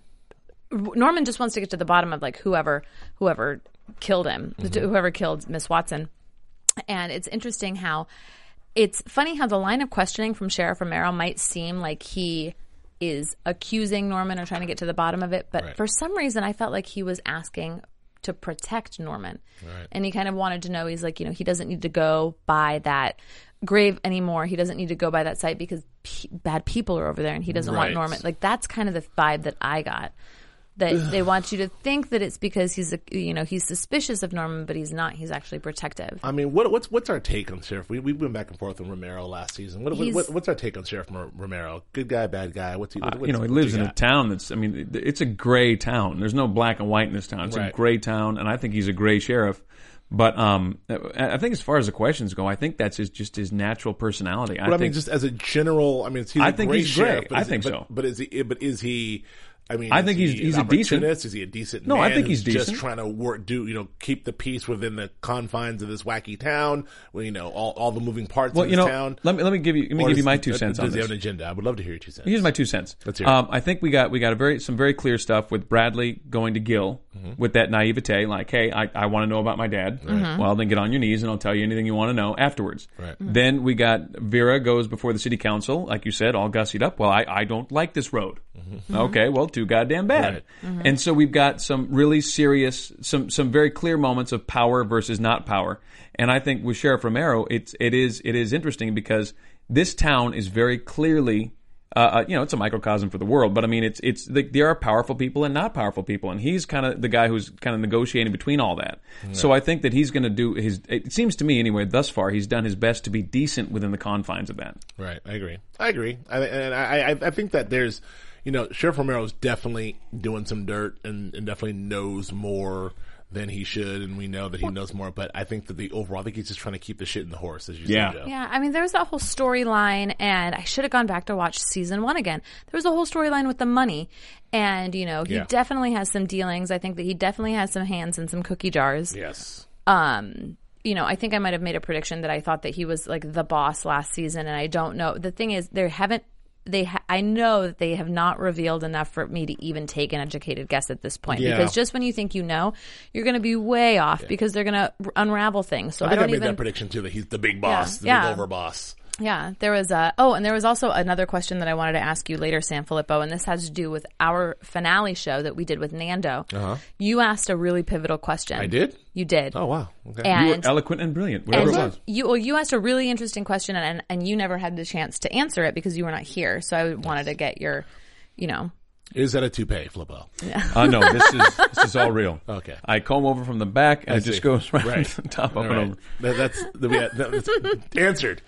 Norman just wants to get to the bottom of like whoever whoever killed him, whoever killed Miss Watson. And it's interesting how it's funny how the line of questioning from Sheriff Romero might seem like he is accusing Norman or trying to get to the bottom of it, but Right. for some reason I felt like he was asking to protect Norman. And he kind of wanted to know, he's like, you know, he doesn't need to go by that grave anymore. He doesn't need to go by that site because pe- bad people are over there and he doesn't want Right. Norman. Like that's kind of the vibe that I got. That they want you to think that it's because he's, a, you know, he's suspicious of Norman, but he's not. He's actually protective. I mean, what, what's what's our take on Sheriff? We we went back and forth on Romero last season. What, what, He's- what what's our take on Sheriff Mo- Romero? Good guy, bad guy? What's he? What, Uh, what's, you know, he what's lives in a got? town that's, I mean, it's a gray town. There's no black and white in this town. It's a Right. gray town, and I think he's a gray sheriff. But um, I think as far as the questions go, I think that's his, just his natural personality. I But I, think mean, just as a general, I mean, he's I a think great he's great. sheriff, but I is he- think but, so. But is he? But is he? I mean, I is think he he's- he's an a decent- opportunist? Is he a decent? No, I man think he's who's decent. Just trying to work, do you know, keep the peace within the confines of this wacky town. Where you know all, all the moving parts well, of you this know, town. let me let me give you let me Or give you does- my two uh, cents does on he this. have an agenda? I would love to hear your two cents. Here's my two cents. Let's hear it. Um, I think we got we got a very some very clear stuff with Bradley going to Gil Mm-hmm. with that naivete, like, hey, I, I want to know about my dad. Well, then get on your knees and I'll tell you anything you want to know afterwards. Right. Then we got Vera goes before the city council, like you said, all gussied up. Well, I, I don't like this road. Okay, well, too goddamn bad. Right. And so we've got some really serious, some some very clear moments of power versus not power. And I think with Sheriff Romero, it's it is it is interesting because this town is very clearly. Uh, uh, you know, it's a microcosm for the world, but I mean, it's it's the, there are powerful people and not powerful people, and he's kind of the guy who's kind of negotiating between all that. So I think that he's going to do his. It seems to me, anyway, thus far, he's done his best to be decent within the confines of that. Right, I agree. I agree, I, and I, I, I think that there's, you know, Sheriff Romero's definitely doing some dirt and, and definitely knows more than he should, and we know that he knows more. But I think that the overall, I think he's just trying to keep the shit in the horse, as you Yeah. said, Joe. Yeah, I mean, there was that whole storyline, and I should have gone back to watch season one again. There was a whole storyline with the money, and, you know, he Yeah. definitely has some dealings. I think that he definitely has some hands in some cookie jars. Yes. Um, you know, I think I might have made a prediction that I thought that he was, like, the boss last season, and I don't know. The thing is, there haven't They, ha- I know that they have not revealed enough for me to even take an educated guess at this point. Yeah. Because just when you think you know, you're going to be way off because they're going to r- unravel things. So I I, think I, don't made even. that prediction too, that he's the big boss, the Yeah. big over boss. Yeah, there was a oh, and there was also another question that I wanted to ask you later, Sanfilippo, and this has to do with our finale show that we did with Nando. Uh-huh. You asked a really pivotal question. I did? You did. Oh, wow. Okay. And You were eloquent and brilliant, whatever and it was. you well, you asked a really interesting question, and and you never had the chance to answer it because you were not here. So I wanted to get your, you know. Is that a toupee, Flippo? Uh, no, this is this is all real. Okay. I comb over from the back, and I it just see. goes right, Right. to the top, up All and right. over. That, that's, the, yeah, that's answered.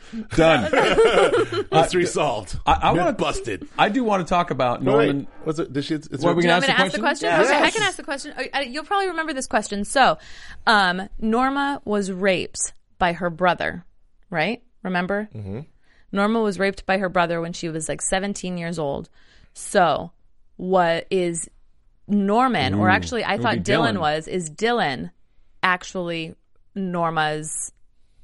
Done. Mystery solved. I, I Myth want to busted. I do want to talk about No, wait. Norman. Was it? Did she? Is What, there- we Do you can want me ask to the ask the question? question? Okay, I Yes. can ask the question. Uh, You'll probably remember this question. So, um, Norma was raped by her brother, right? Remember? Mm-hmm. Norma was raped by her brother when she was like seventeen years old. So, what is Norman, or actually I would thought be Dylan Dylan. was, is Dylan actually Norma's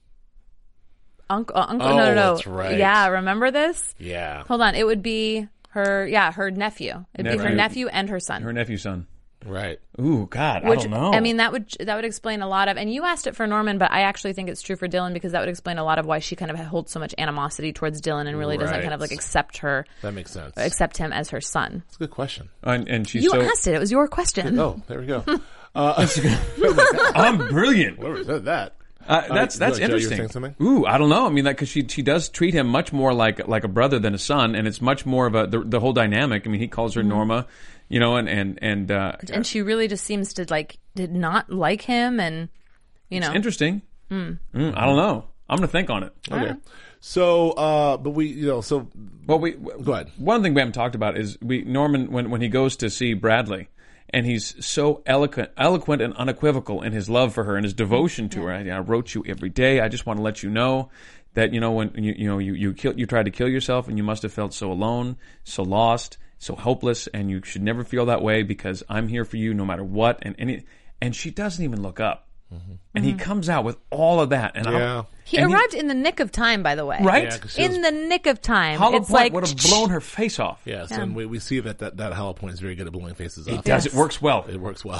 uncle? Uh, uncle? Oh, no, no, no. that's right. Yeah, remember this? Yeah. Hold on. It would be Her, yeah, her nephew. It'd be her Nephew. nephew and her son. Her nephew's son. Right. Ooh, God, Which, I don't know. I mean, that would that would explain a lot of. And you asked it for Norman, but I actually think it's true for Dylan because that would explain a lot of why she kind of holds so much animosity towards Dylan and really doesn't Right. kind of like accept her, That makes sense. accept him as her son. That's a good question. and, and she's You so asked it; it was your question. Oh, there we go. I'm brilliant. Whoever said that. Uh, that's right, that's Joe, you were interesting. saying something? Ooh, I don't know. I mean, like, because she she does treat him much more like like a brother than a son, and it's much more of a the, the whole dynamic. I mean, he calls her Mm-hmm. Norma, you know, and and and uh, And she really just seems to like did not like him, and you know, interesting. Mm. I don't know. I'm gonna think on it. Okay. So, uh, but we, you know, so Well, we go ahead. One thing we haven't talked about is we Norman when when he goes to see Bradley, and he's so eloquent, eloquent and unequivocal in his love for her and his devotion to her. I, I wrote you every day. I just want to let you know that you know when you you know you you kill, you tried to kill yourself and you must have felt so alone, so lost, so hopeless, and you should never feel that way because I'm here for you no matter what. And any and she doesn't even look up, mm-hmm. and he comes out with all of that. And I Yeah. don't, he and arrived in the nick of time. By the way, right. Yeah, 'cause she in was- the nick of time. Hollow it's Point like would have blown her face off. Yes, and we, we see that, that that Hollow Point is very good at blowing faces off. It does. It works well. It works well.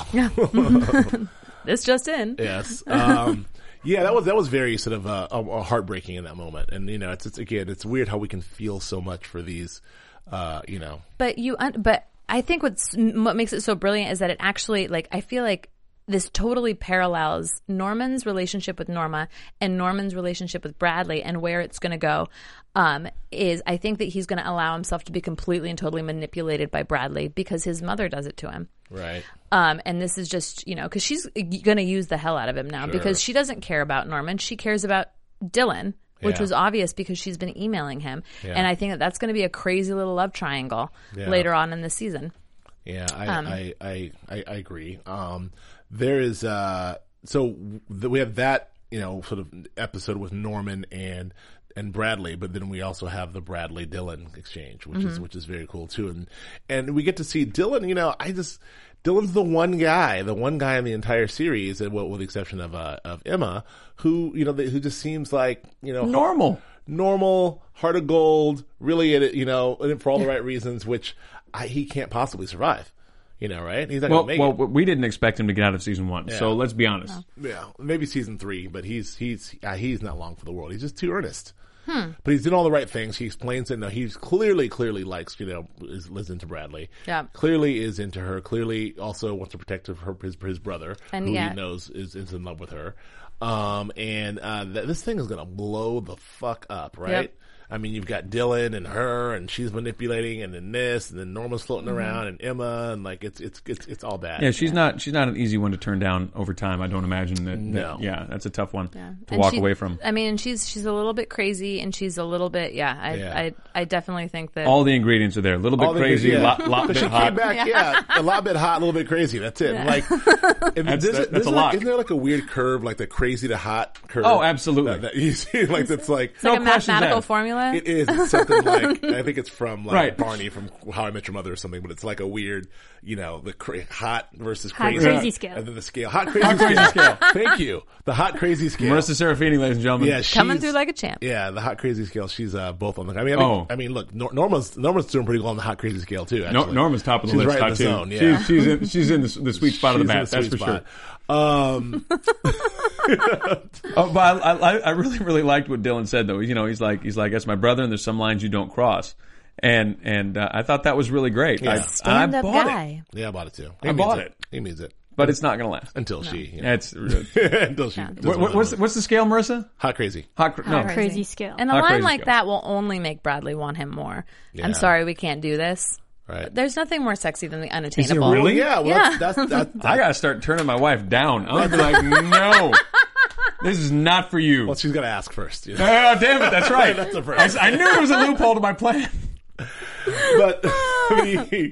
this just in. Yes. Um, yeah, that was that was very sort of uh, uh, heartbreaking in that moment, and you know, it's it's again, it's weird how we can feel so much for these, uh, you know. But you, un- but I think what's what makes it so brilliant is that it actually, like, I feel like this totally parallels Norman's relationship with Norma and Norman's relationship with Bradley and where it's going to go. Um, is I think that he's going to allow himself to be completely and totally manipulated by Bradley because his mother does it to him. Right. Um, and this is just, you know, because she's going to use the hell out of him now Sure. because she doesn't care about Norman. She cares about Dylan, which Yeah. was obvious because she's been emailing him. Yeah. And I think that that's going to be a crazy little love triangle Yeah. later on in the season. Yeah, I Um, I, I, I, I agree. Um, there is uh, so th- we have that, you know, sort of episode with Norman and and Bradley, but then we also have the Bradley Dylan exchange, which Mm-hmm. is which is very cool too, and and we get to see Dylan. You know, I just Dylan's the one guy, the one guy in the entire series, and well, with the exception of uh, of Emma, who you know who just seems like you know Normal. normal, heart of gold, really in it, you know, in it for all the right reasons, which I, he can't possibly survive. You know, right? He's not Well, gonna make well, it. we didn't expect him to get out of season one, so Yeah. let's be honest. Yeah, maybe season three, but he's he's uh, he's not long for the world. He's just too earnest. Hmm. But he's doing all the right things. He explains it. No, he's clearly, clearly likes, you know, is, is into Bradley. Yeah. Clearly is into her. Clearly also wants to protect her, his, his brother, And who yeah. he knows is, is in love with her. Um, and, uh, th- this thing is going to blow the fuck up, right? Yep. I mean, you've got Dylan and her, and she's manipulating, and then this, and then Norma's floating Mm-hmm. around, and Emma, and like, it's, it's, it's, it's all bad. Yeah, she's not she's not an easy one to turn down over time. I don't imagine that. No. that- yeah, that's a tough one Yeah. to And walk she- away from. I mean, and she's she's a little bit crazy, and she's a little bit, yeah. I Yeah. I, I definitely think that. All the ingredients are there. A little bit All the- crazy, yeah. lot, lot But bit she hot. came back, yeah. a lot bit hot, a little bit crazy. That's it. Like, and That's- there's that- that's there's a like- lock. Isn't there like a weird curve, like the crazy to hot curve? Oh, absolutely. That, that you see, like that's like it's like no a questions mathematical asked. formula. it is. It's something like I think it's from like Right. Barney from How I Met Your Mother or something, but it's like a weird, you know, the cra- hot versus Hot crazy, crazy scale. and then the scale, hot crazy, Hot crazy scale. Thank you, the hot crazy scale. Marissa Serafini, ladies and gentlemen. Yeah, Coming she's- through like a champ. Yeah, the hot crazy scale. She's uh, both on the. I mean, I mean, Oh. I mean look, Nor- Norma's Norma's doing pretty well on the hot crazy scale too. No, Actually. Norma's top of the She's list. right in hot the too. zone. Yeah, She's, she's in she's in the, the sweet spot of the She's in bat. That's sweet for sure. spot. Um, Oh, but I, I, I really, really liked what Dylan said, though. You know, he's like, he's like, that's my brother, and there's some lines you don't cross, and and uh, I thought that was really great. Yeah. I, Stand I up bought guy. it, yeah, I bought it too. I bought it. He means it but it's not going to last. until she. You know, It's until she. doesn't what, wanna what's move. what's the scale, Marissa? hot crazy? Hot, cr- no, Hot crazy scale. And a Hot line crazy like scale. that will only make Bradley want him more. Yeah. I'm sorry, we can't do this. Right. There's nothing more sexy than the unattainable. really? Yeah. Well, Yeah. That's, that's, that's, I gotta start turning my wife down. I'm gonna be like, no, this is not for you. well, she's got to ask first. You know? Oh, damn it, that's right. That's the first. I, I knew there was a loophole to my plan. But I mean,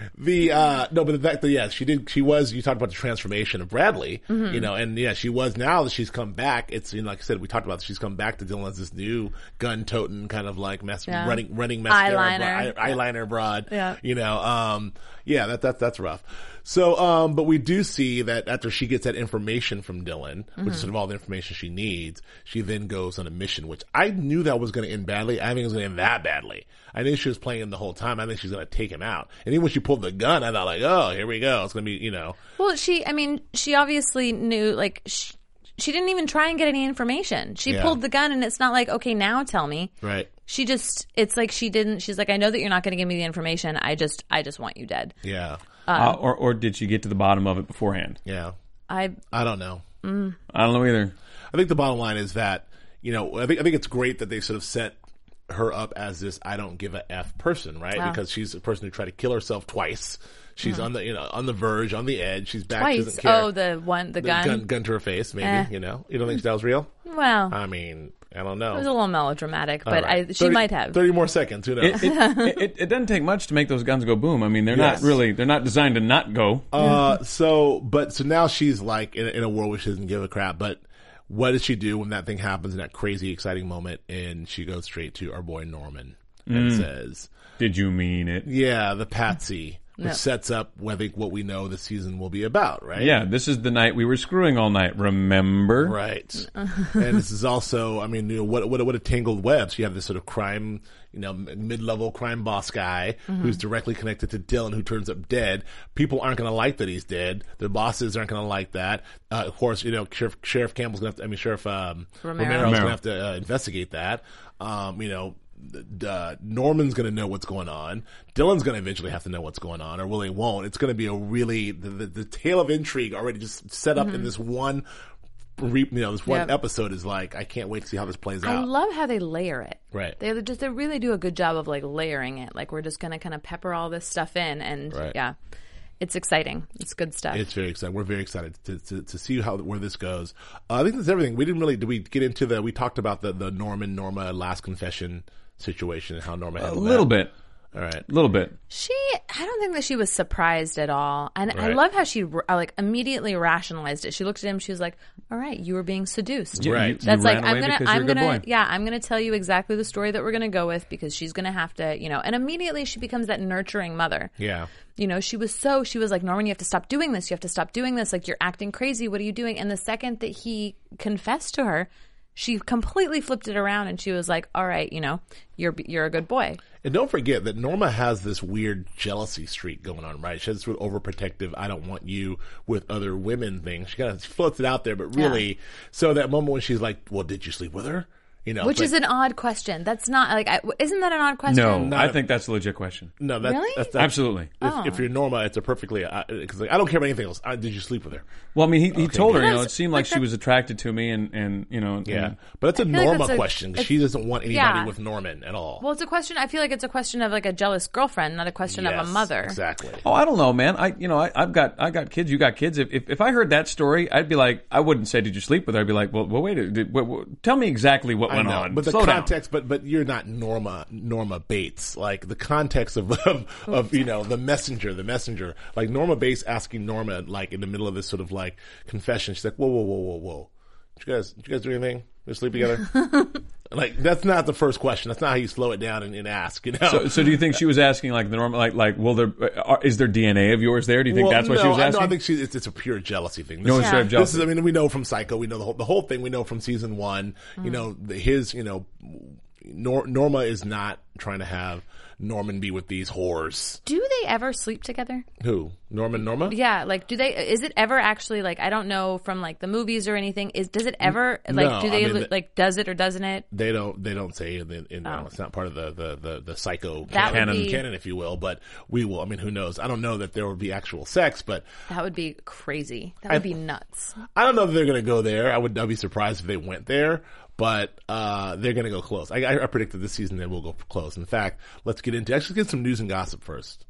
The uh no, but the fact that yeah, she did. She was. You talked about the transformation of Bradley, Mm-hmm. you know, and yeah, she was. Now that she's come back, it's you know, like I said, we talked about. She's come back to Dylan as this new gun-toting kind of like mess, Yeah. running, running mascara, Eyeliner. broad, eye, eyeliner broad. Yeah. You know, um, yeah, that that that's rough. So, um, but we do see that after she gets that information from Dylan, Mm-hmm. which is sort of all the information she needs, she then goes on a mission, which I knew that was going to end badly. I think it was going to end that badly. I knew she was playing him the whole time. I think she's going to take him out. And even when she pulled the gun, I thought like, oh, here we go. It's going to be, you know. Well, she, I mean, she obviously knew, like, she, she didn't even try and get any information. She Yeah. pulled the gun, and it's not like, okay, now tell me. Right. She just, it's like she didn't, she's like, I know that you're not going to give me the information. I just, I just want you dead. Yeah. Uh, or or did she get to the bottom of it beforehand? Yeah. I, I don't know. I don't know either. I think the bottom line is that, you know, I think, I think it's great that they sort of set her up as this I don't give a F person, right? Wow. Because she's a person who tried to kill herself twice. She's on the, you know, on the verge, on the edge. She's back. She twice. doesn't care. Oh, the one, the, The gun. gun, gun to her face, maybe, Eh. you know? You don't think that was real? Well, I mean, I don't know. it was a little melodramatic, but All right. I, she thirty might have. thirty more seconds, who knows? It, it, it, it doesn't take much to make those guns go boom. I mean, they're Yes. not really, they're not designed to not go. Uh, so, but, so now she's like in, in a world where she doesn't give a crap, but what does she do when that thing happens in that crazy, exciting moment? And she goes straight to our boy Norman and Mm. says, Did you mean it? yeah, the patsy, which Yeah. sets up what I think what we know the season will be about, right? Yeah, this is the night we were screwing all night. Remember? Right. And this is also, I mean, you know, what, what, what a tangled web. So you have this sort of crime, you know, mid-level crime boss guy who's directly connected to Dylan, who turns up dead. People aren't going to like that he's dead. Their bosses aren't going to like that. Uh, of course, you know, Sheriff, Sheriff Campbell's going to have to, I mean, Sheriff, um, Romero. Romero's Romero. going to have to uh, investigate that. Um, you know, uh, Norman's going to know what's going on. Dylan's going to eventually have to know what's going on, or well, they won't. It's going to be a really the, the, the tale of intrigue already just set up in this one. Re, you know, this one Yep. episode is like I can't wait to see how this plays I out. love how they layer it. Right. They just they really do a good job of like layering it. Like we're just gonna kind of pepper all this stuff in, and Right. yeah, it's exciting. It's good stuff. It's very exciting. We're very excited to to, to see how where this goes. Uh, I think that's everything. We didn't really. Did we get into the? We talked about the the Norman Norma last confession situation and how Norma A handled little that. bit. All right. A little bit. She, I don't think that she was surprised at all, and I Right. love how she uh, like immediately rationalized it. She looked at him. She was like, "All right, you were being seduced." You- Right. you- you That's like ran I'm away gonna, because you're I'm a good gonna, boy. yeah, I'm gonna tell you exactly the story that we're gonna go with because she's gonna have to, you know. And immediately she becomes that nurturing mother. Yeah. You know, she was so, she was like, Norman, you have to stop doing this. You have to stop doing this. Like, you're acting crazy. What are you doing? And the second that he confessed to her, she completely flipped it around and she was like, all right, you know, you're you're a good boy. And don't forget that Norma has this weird jealousy streak going on, right? She has this sort of overprotective, I don't want you with other women thing. She kind of floats it out there, but really, so that moment when she's like, well, did you sleep with her? You know, Which but- is an odd question. That's not, like, I, isn't that an odd question? No, Not I a- think that's a legit question. no, that, Really? that's, that's Absolutely. If, Oh. if you're Norma, it's a perfectly, because like, I don't care about anything else. I, did you sleep with her? Well, I mean, he, he told her, you know, Because, it seemed like like she that- was attracted to me and, and you know. Yeah. and- But it's a I feel like Norma that's a- question because it's- she doesn't want anybody yeah. with Norman at all. Well, it's a question, I feel like it's a question of like a jealous girlfriend, not a question of Yes, a mother. Exactly. Oh, I don't know, man. I, you know, I, I've got, I got kids. You got kids. If, if, if I heard that story, I'd be like, I wouldn't say, "Did you sleep with her?" I'd be like, "Well, well wait, a- did, what, what, tell me exactly what I went know, on." but the Slow down. context, but but you're not Norma Norma Bates. Like the context of, of of you know the messenger, the messenger. Like Norma Bates asking Norma like in the middle of this sort of like confession. She's like, "Whoa, whoa, whoa, whoa, whoa! Did you guys, did you guys do anything? Did you sleep together?" Like that's not the first question. That's not how you slow it down and, and ask. You know. So, so do you think she was asking like the normal, like, like, well, there uh, is there D N A of yours there? Do you think Well, that's what no, she was I- asking? No, I think she, it's, it's a pure jealousy thing. This No, is- instead of This jealousy. is, I mean, we know from Psycho, we know the whole, the whole thing, we know from season one, you know, the, his, you know, Nor, Norma is not trying to have Norman be with these whores. Do they ever sleep together? Who? Norman, Norma? Yeah, like, do they, is it ever actually, like, I don't know from, like, the movies or anything, is, does it ever, like, No, do I they, mean, the- like, does it or doesn't it? They don't. They don't say in. in, in Oh. no, it's not part of the the the, the psycho That would canon, be- canon, if you will. But we will. I mean, who knows? I don't know that there will be actual sex, but That would be crazy. That would be nuts. I don't know if they're going to go there. I would. I'd be surprised if they went there. But uh, they're going to go close. I, I, I predicted this season they will go close. In fact, let's get into actually get some news and gossip first.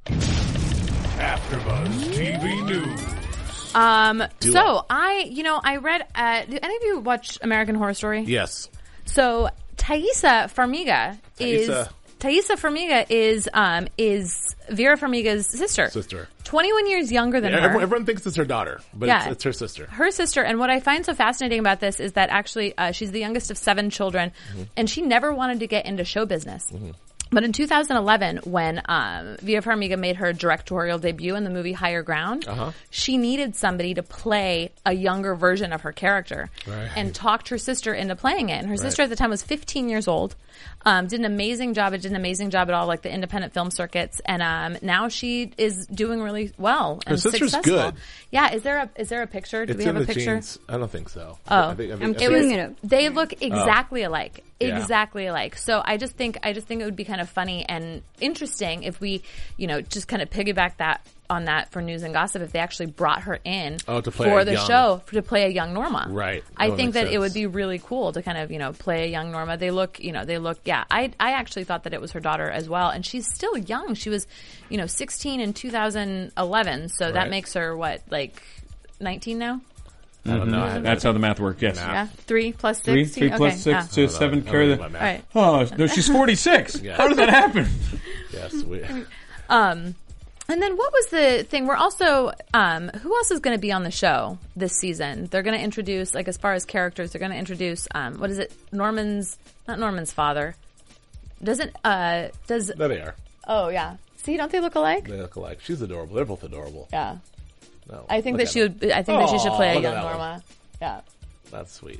AfterBuzz T V News. Um, Do so it. I, you know, I read, uh, do any of you watch American Horror Story? Yes. So Thaisa Farmiga is Thaisa. Taissa Farmiga is um, is Vera Farmiga's sister. Sister. twenty-one years younger than Yeah, her. everyone, everyone thinks it's her daughter, but Yeah. it's, it's her sister. Her sister. And what I find so fascinating about this is that actually uh, she's the youngest of seven children, Mm-hmm. and she never wanted to get into show business. Mm-hmm. But in two thousand eleven, when um, Vera Farmiga made her directorial debut in the movie Higher Ground, Uh-huh. she needed somebody to play a younger version of her character, Right. and talked her sister into playing it. And her Right. sister at the time was fifteen years old. Um, did an amazing job. It did an amazing job at all like the independent film circuits, and um, now she is doing really well and Her sister's successful. good. Yeah, is there a is there a picture? Do It's we have in a the picture? genes. I don't think so. Oh. I think, I think, I'm I think- queuing it up. They look exactly alike. Yeah. Exactly alike. So I just think I just think it would be kind of funny and interesting if we, you know, just kind of piggyback that on that for news and gossip if they actually brought her in Oh, to play for a the young- show for, to play a young Norma. Right. I That think makes that it would sense. be really cool to kind of, you know, play a young Norma. They look, you know, they look yeah. I I actually thought that it was her daughter as well, and she's still young. She was, you know, sixteen in two thousand eleven, so that Right. makes her what, like nineteen now? I don't know. I- That's how the math works. Yes. Yeah. Three plus Three, sixteen. three plus okay. six yeah. to seven. I don't Carry know the. my math. All right. Oh no, she's forty-six. Yeah. How did that happen? Yes, we, Um, and then what was the thing? We're also, um, who else is going to be on the show this season? They're going to introduce, like, as far as characters, they're going to introduce, um, what is it? Norman's, not Norman's father. Doesn't, uh, does, there they are. oh, yeah. See, don't they look alike? They look alike. She's adorable. They're both adorable. Yeah. No, I think look that at she them. would, I think that she should Aw, play a look at young that one. Norma. Yeah. That's sweet.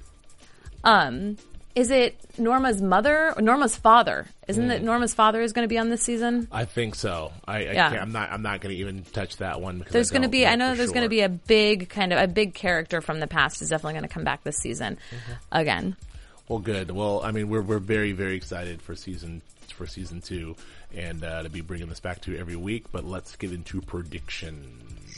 Um, is it Norma's mother, or Norma's father? Isn't it Norma's father is going to be on this season? I think so. I, I Yeah. can't, I'm not. I'm not going to even touch that one because There's I going to don't be, I know for there's going to sure. be a big kind of, a big character from the past is definitely going to come back this season again. Well, good. Well, I mean, we're we're very very excited for season for season two, and uh, to be bringing this back to you every week. But let's get into predictions.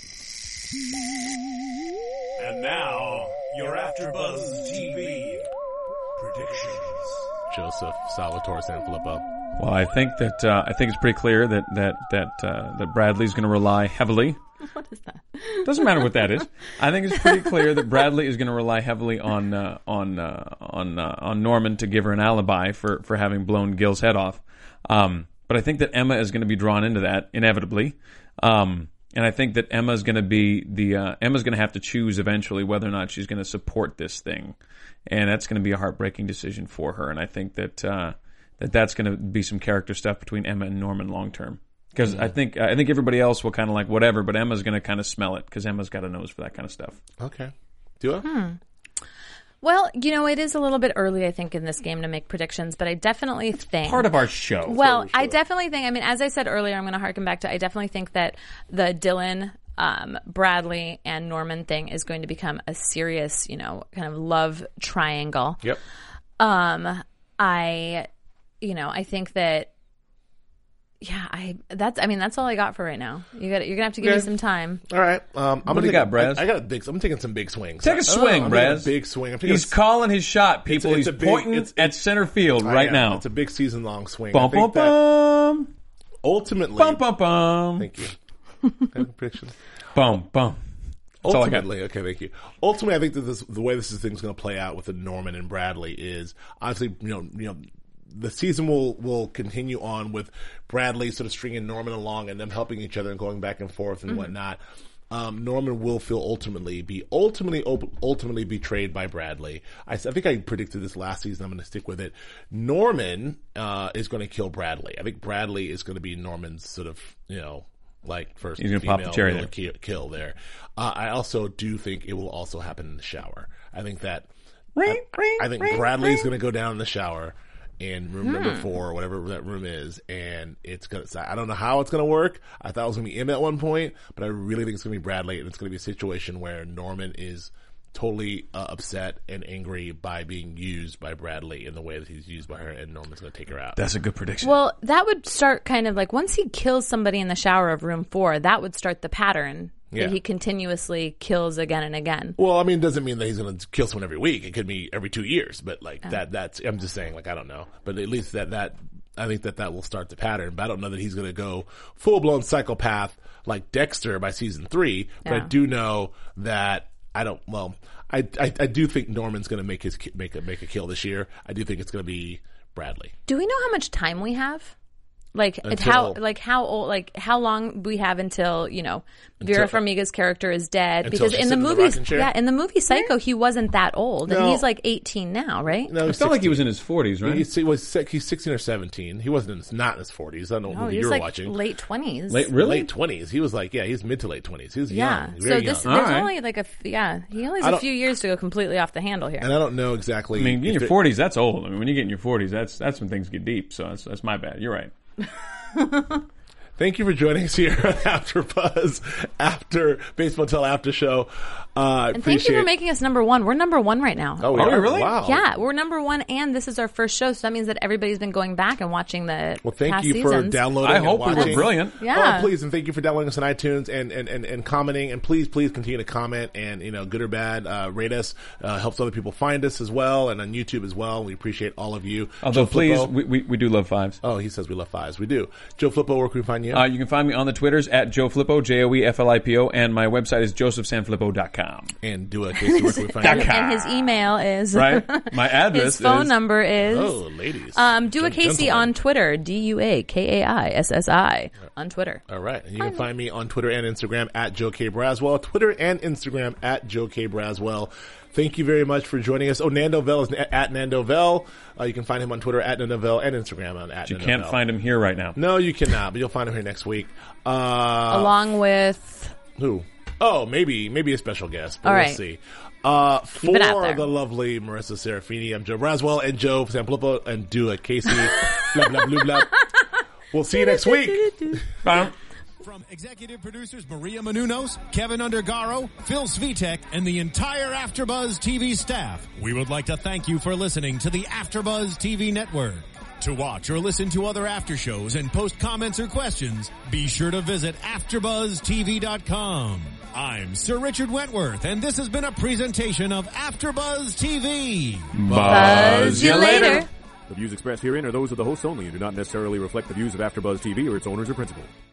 And now, your AfterBuzz T V predictions. Joseph Salvatore Sanfilippo. Well, I think that uh, I think it's pretty clear that that that uh, that Bradley's going to rely heavily. What is that? Doesn't matter what that is. I think it's pretty clear that Bradley is going to rely heavily on uh, on uh, on uh, on Norman to give her an alibi for for having blown Gil's head off. Um, but I think that Emma is going to be drawn into that inevitably. Um, and I think that Emma is going to be the uh, Emma's going to have to choose eventually whether or not she's going to support this thing, and that's going to be a heartbreaking decision for her. And I think that uh, that that's going to be some character stuff between Emma and Norman long term. Because I think I think everybody else will kind of like whatever, but Emma's going to kind of smell it because Emma's got a nose for that kind of stuff. Okay. Dua? Hmm. Well, you know, it is a little bit early, I think, in this game to make predictions, but I definitely think Part of our show. Well, I definitely think. I mean, as I said earlier, I'm going to harken back to. I definitely think that the Dylan, um, Bradley, and Norman thing is going to become a serious, you know, kind of love triangle. Yep. Um, I, you know, I think that. Yeah, I. That's. I mean, that's all I got for right now. You got. You're gonna have to give Okay. me some time. All right. Um, I'm What do gonna you take got, a- Braz? I, I got a big. I'm taking some big swings. Take a I- swing, I'm taking Braz. A big swing. I'm taking He's a, calling his shot, people. It's a- He's it's a big- pointing it's- at center field I right am. now. It's a big season long swing. Bum, I think bum, that bum. ultimately. Bum, bum, bum. Thank you. Any predictions? Bum, bum. That's all I got. Ultimately, okay, thank you. Ultimately, I think that this, the way this thing's going to play out with the Norman and Bradley is obviously, you know, you know, the season will will continue on with Bradley sort of stringing Norman along and them helping each other and going back and forth and Mm-hmm. whatnot. Um, Norman will feel ultimately be ultimately op- ultimately betrayed by Bradley. I, s- I think I predicted this last season. I'm going to stick with it. Norman uh, is going to kill Bradley. I think Bradley is going to be Norman's sort of, you know, like first He's gonna pop the female cherry will there. ki- kill there. Uh, I also do think it will also happen in the shower. I think that Ring, ring, I think ring, Bradley's ring. going to go down in the shower in room number four, whatever that room is, and it's going to, I don't know how it's going to work. I thought it was going to be him at one point, but I really think it's going to be Bradley, and it's going to be a situation where Norman is totally uh, upset and angry by being used by Bradley in the way that he's used by her, and Norman's going to take her out. That's a good prediction. Well, that would start kind of like once he kills somebody in the shower of room four, that would start the pattern Yeah. that he continuously kills again and again. Well, I mean, it doesn't mean that he's going to kill someone every week. It could be every two years, but like that, that's, I'm just saying, like, I don't know. But at least that, that, I think that that will start the pattern, but I don't know that he's going to go full blown psychopath like Dexter by season three, but I Yeah. do know that I don't, well, I, I, I do think Norman's going to make his, ki- make a, make a kill this year. I do think it's going to be Bradley. Do we know how much time we have? Like it's Until- how like how old like how long we have until you know Vera Until- Farmiga's character is dead Until because she's in the sitting in the movies rocking chair? yeah in the movie Psycho he wasn't that old and No. he's like eighteen now, right? No, I he's felt like he sixteen. was in his forties, right? He's, he was sick- he's sixteen or seventeen. He wasn't in his, not in his forties. I don't know what Oh, movie he was you were like watching. late twenties. Late, really? Late twenties. He was like, yeah, he's mid to late twenties. He was Yeah. young, So very this young. there's All right. only like a f- yeah he only I has a don't- few years to go completely off the handle here. And I don't know exactly. I mean, in if your it- forties, that's old. I mean, when you get in your forties, that's that's when things get deep. So that's that's my bad. You're right. Thank you for joining us here on After Buzz, after Baseball Tell After Show. Uh, And thank appreciate you for making us number one. We're number one right now. Oh, we Are we are? really? Wow. Yeah, we're number one, and this is our first show, so that means that everybody's been going back and watching the Well, thank past you for seasons. downloading. I and hope we were watching. brilliant. Yeah. Oh, please, and thank you for downloading us on iTunes and, and, and, and commenting. And please, please continue to comment and, you know, good or bad, uh, rate us. Uh, helps other people find us as well, and on YouTube as well. We appreciate all of you. Although, Joe please, Flippo- we, we we do love fives. oh, he says we love fives. We do. Joe Flippo, where can we find you? Uh, you can find me on the Twitters at Joe Flippo, J O E F L I P O, and my website is joseph san flippo dot com. and do a Casey, where can we find and, you? and his email is Right? My address his phone is- number is Oh, ladies. um do a Gen- Casey gentlemen. on Twitter, D U A K A I S S I on Twitter. All right. And you can find me on Twitter and Instagram at Joe K. Braswell. Twitter and Instagram at Joe K. Braswell. Thank you very much for joining us. Oh, Nando Vell is at Nando Vell. Uh, you can find him on Twitter at Nando Vell and Instagram on at You Nando can't Vell. find him here right now. No, you cannot, but you'll find him here next week. Uh, Along with who? Oh, maybe, maybe a special guest, but All we'll right. see. Uh, for it out there. the lovely Marissa Serafini, I'm Joe Braswell and Joe Samplippo and do a Casey. blah, blah, blah, blah. We'll see you next week. Bye. From executive producers Maria Menounos, Kevin Undergaro, Phil Svitek, and the entire AfterBuzz T V staff, we would like to thank you for listening to the AfterBuzz T V network. To watch or listen to other after shows and post comments or questions, be sure to visit after buzz T V dot com. I'm Sir Richard Wentworth, and this has been a presentation of AfterBuzz T V. Buzz you later. The views expressed herein are those of the hosts only and do not necessarily reflect the views of AfterBuzz T V or its owners or principals.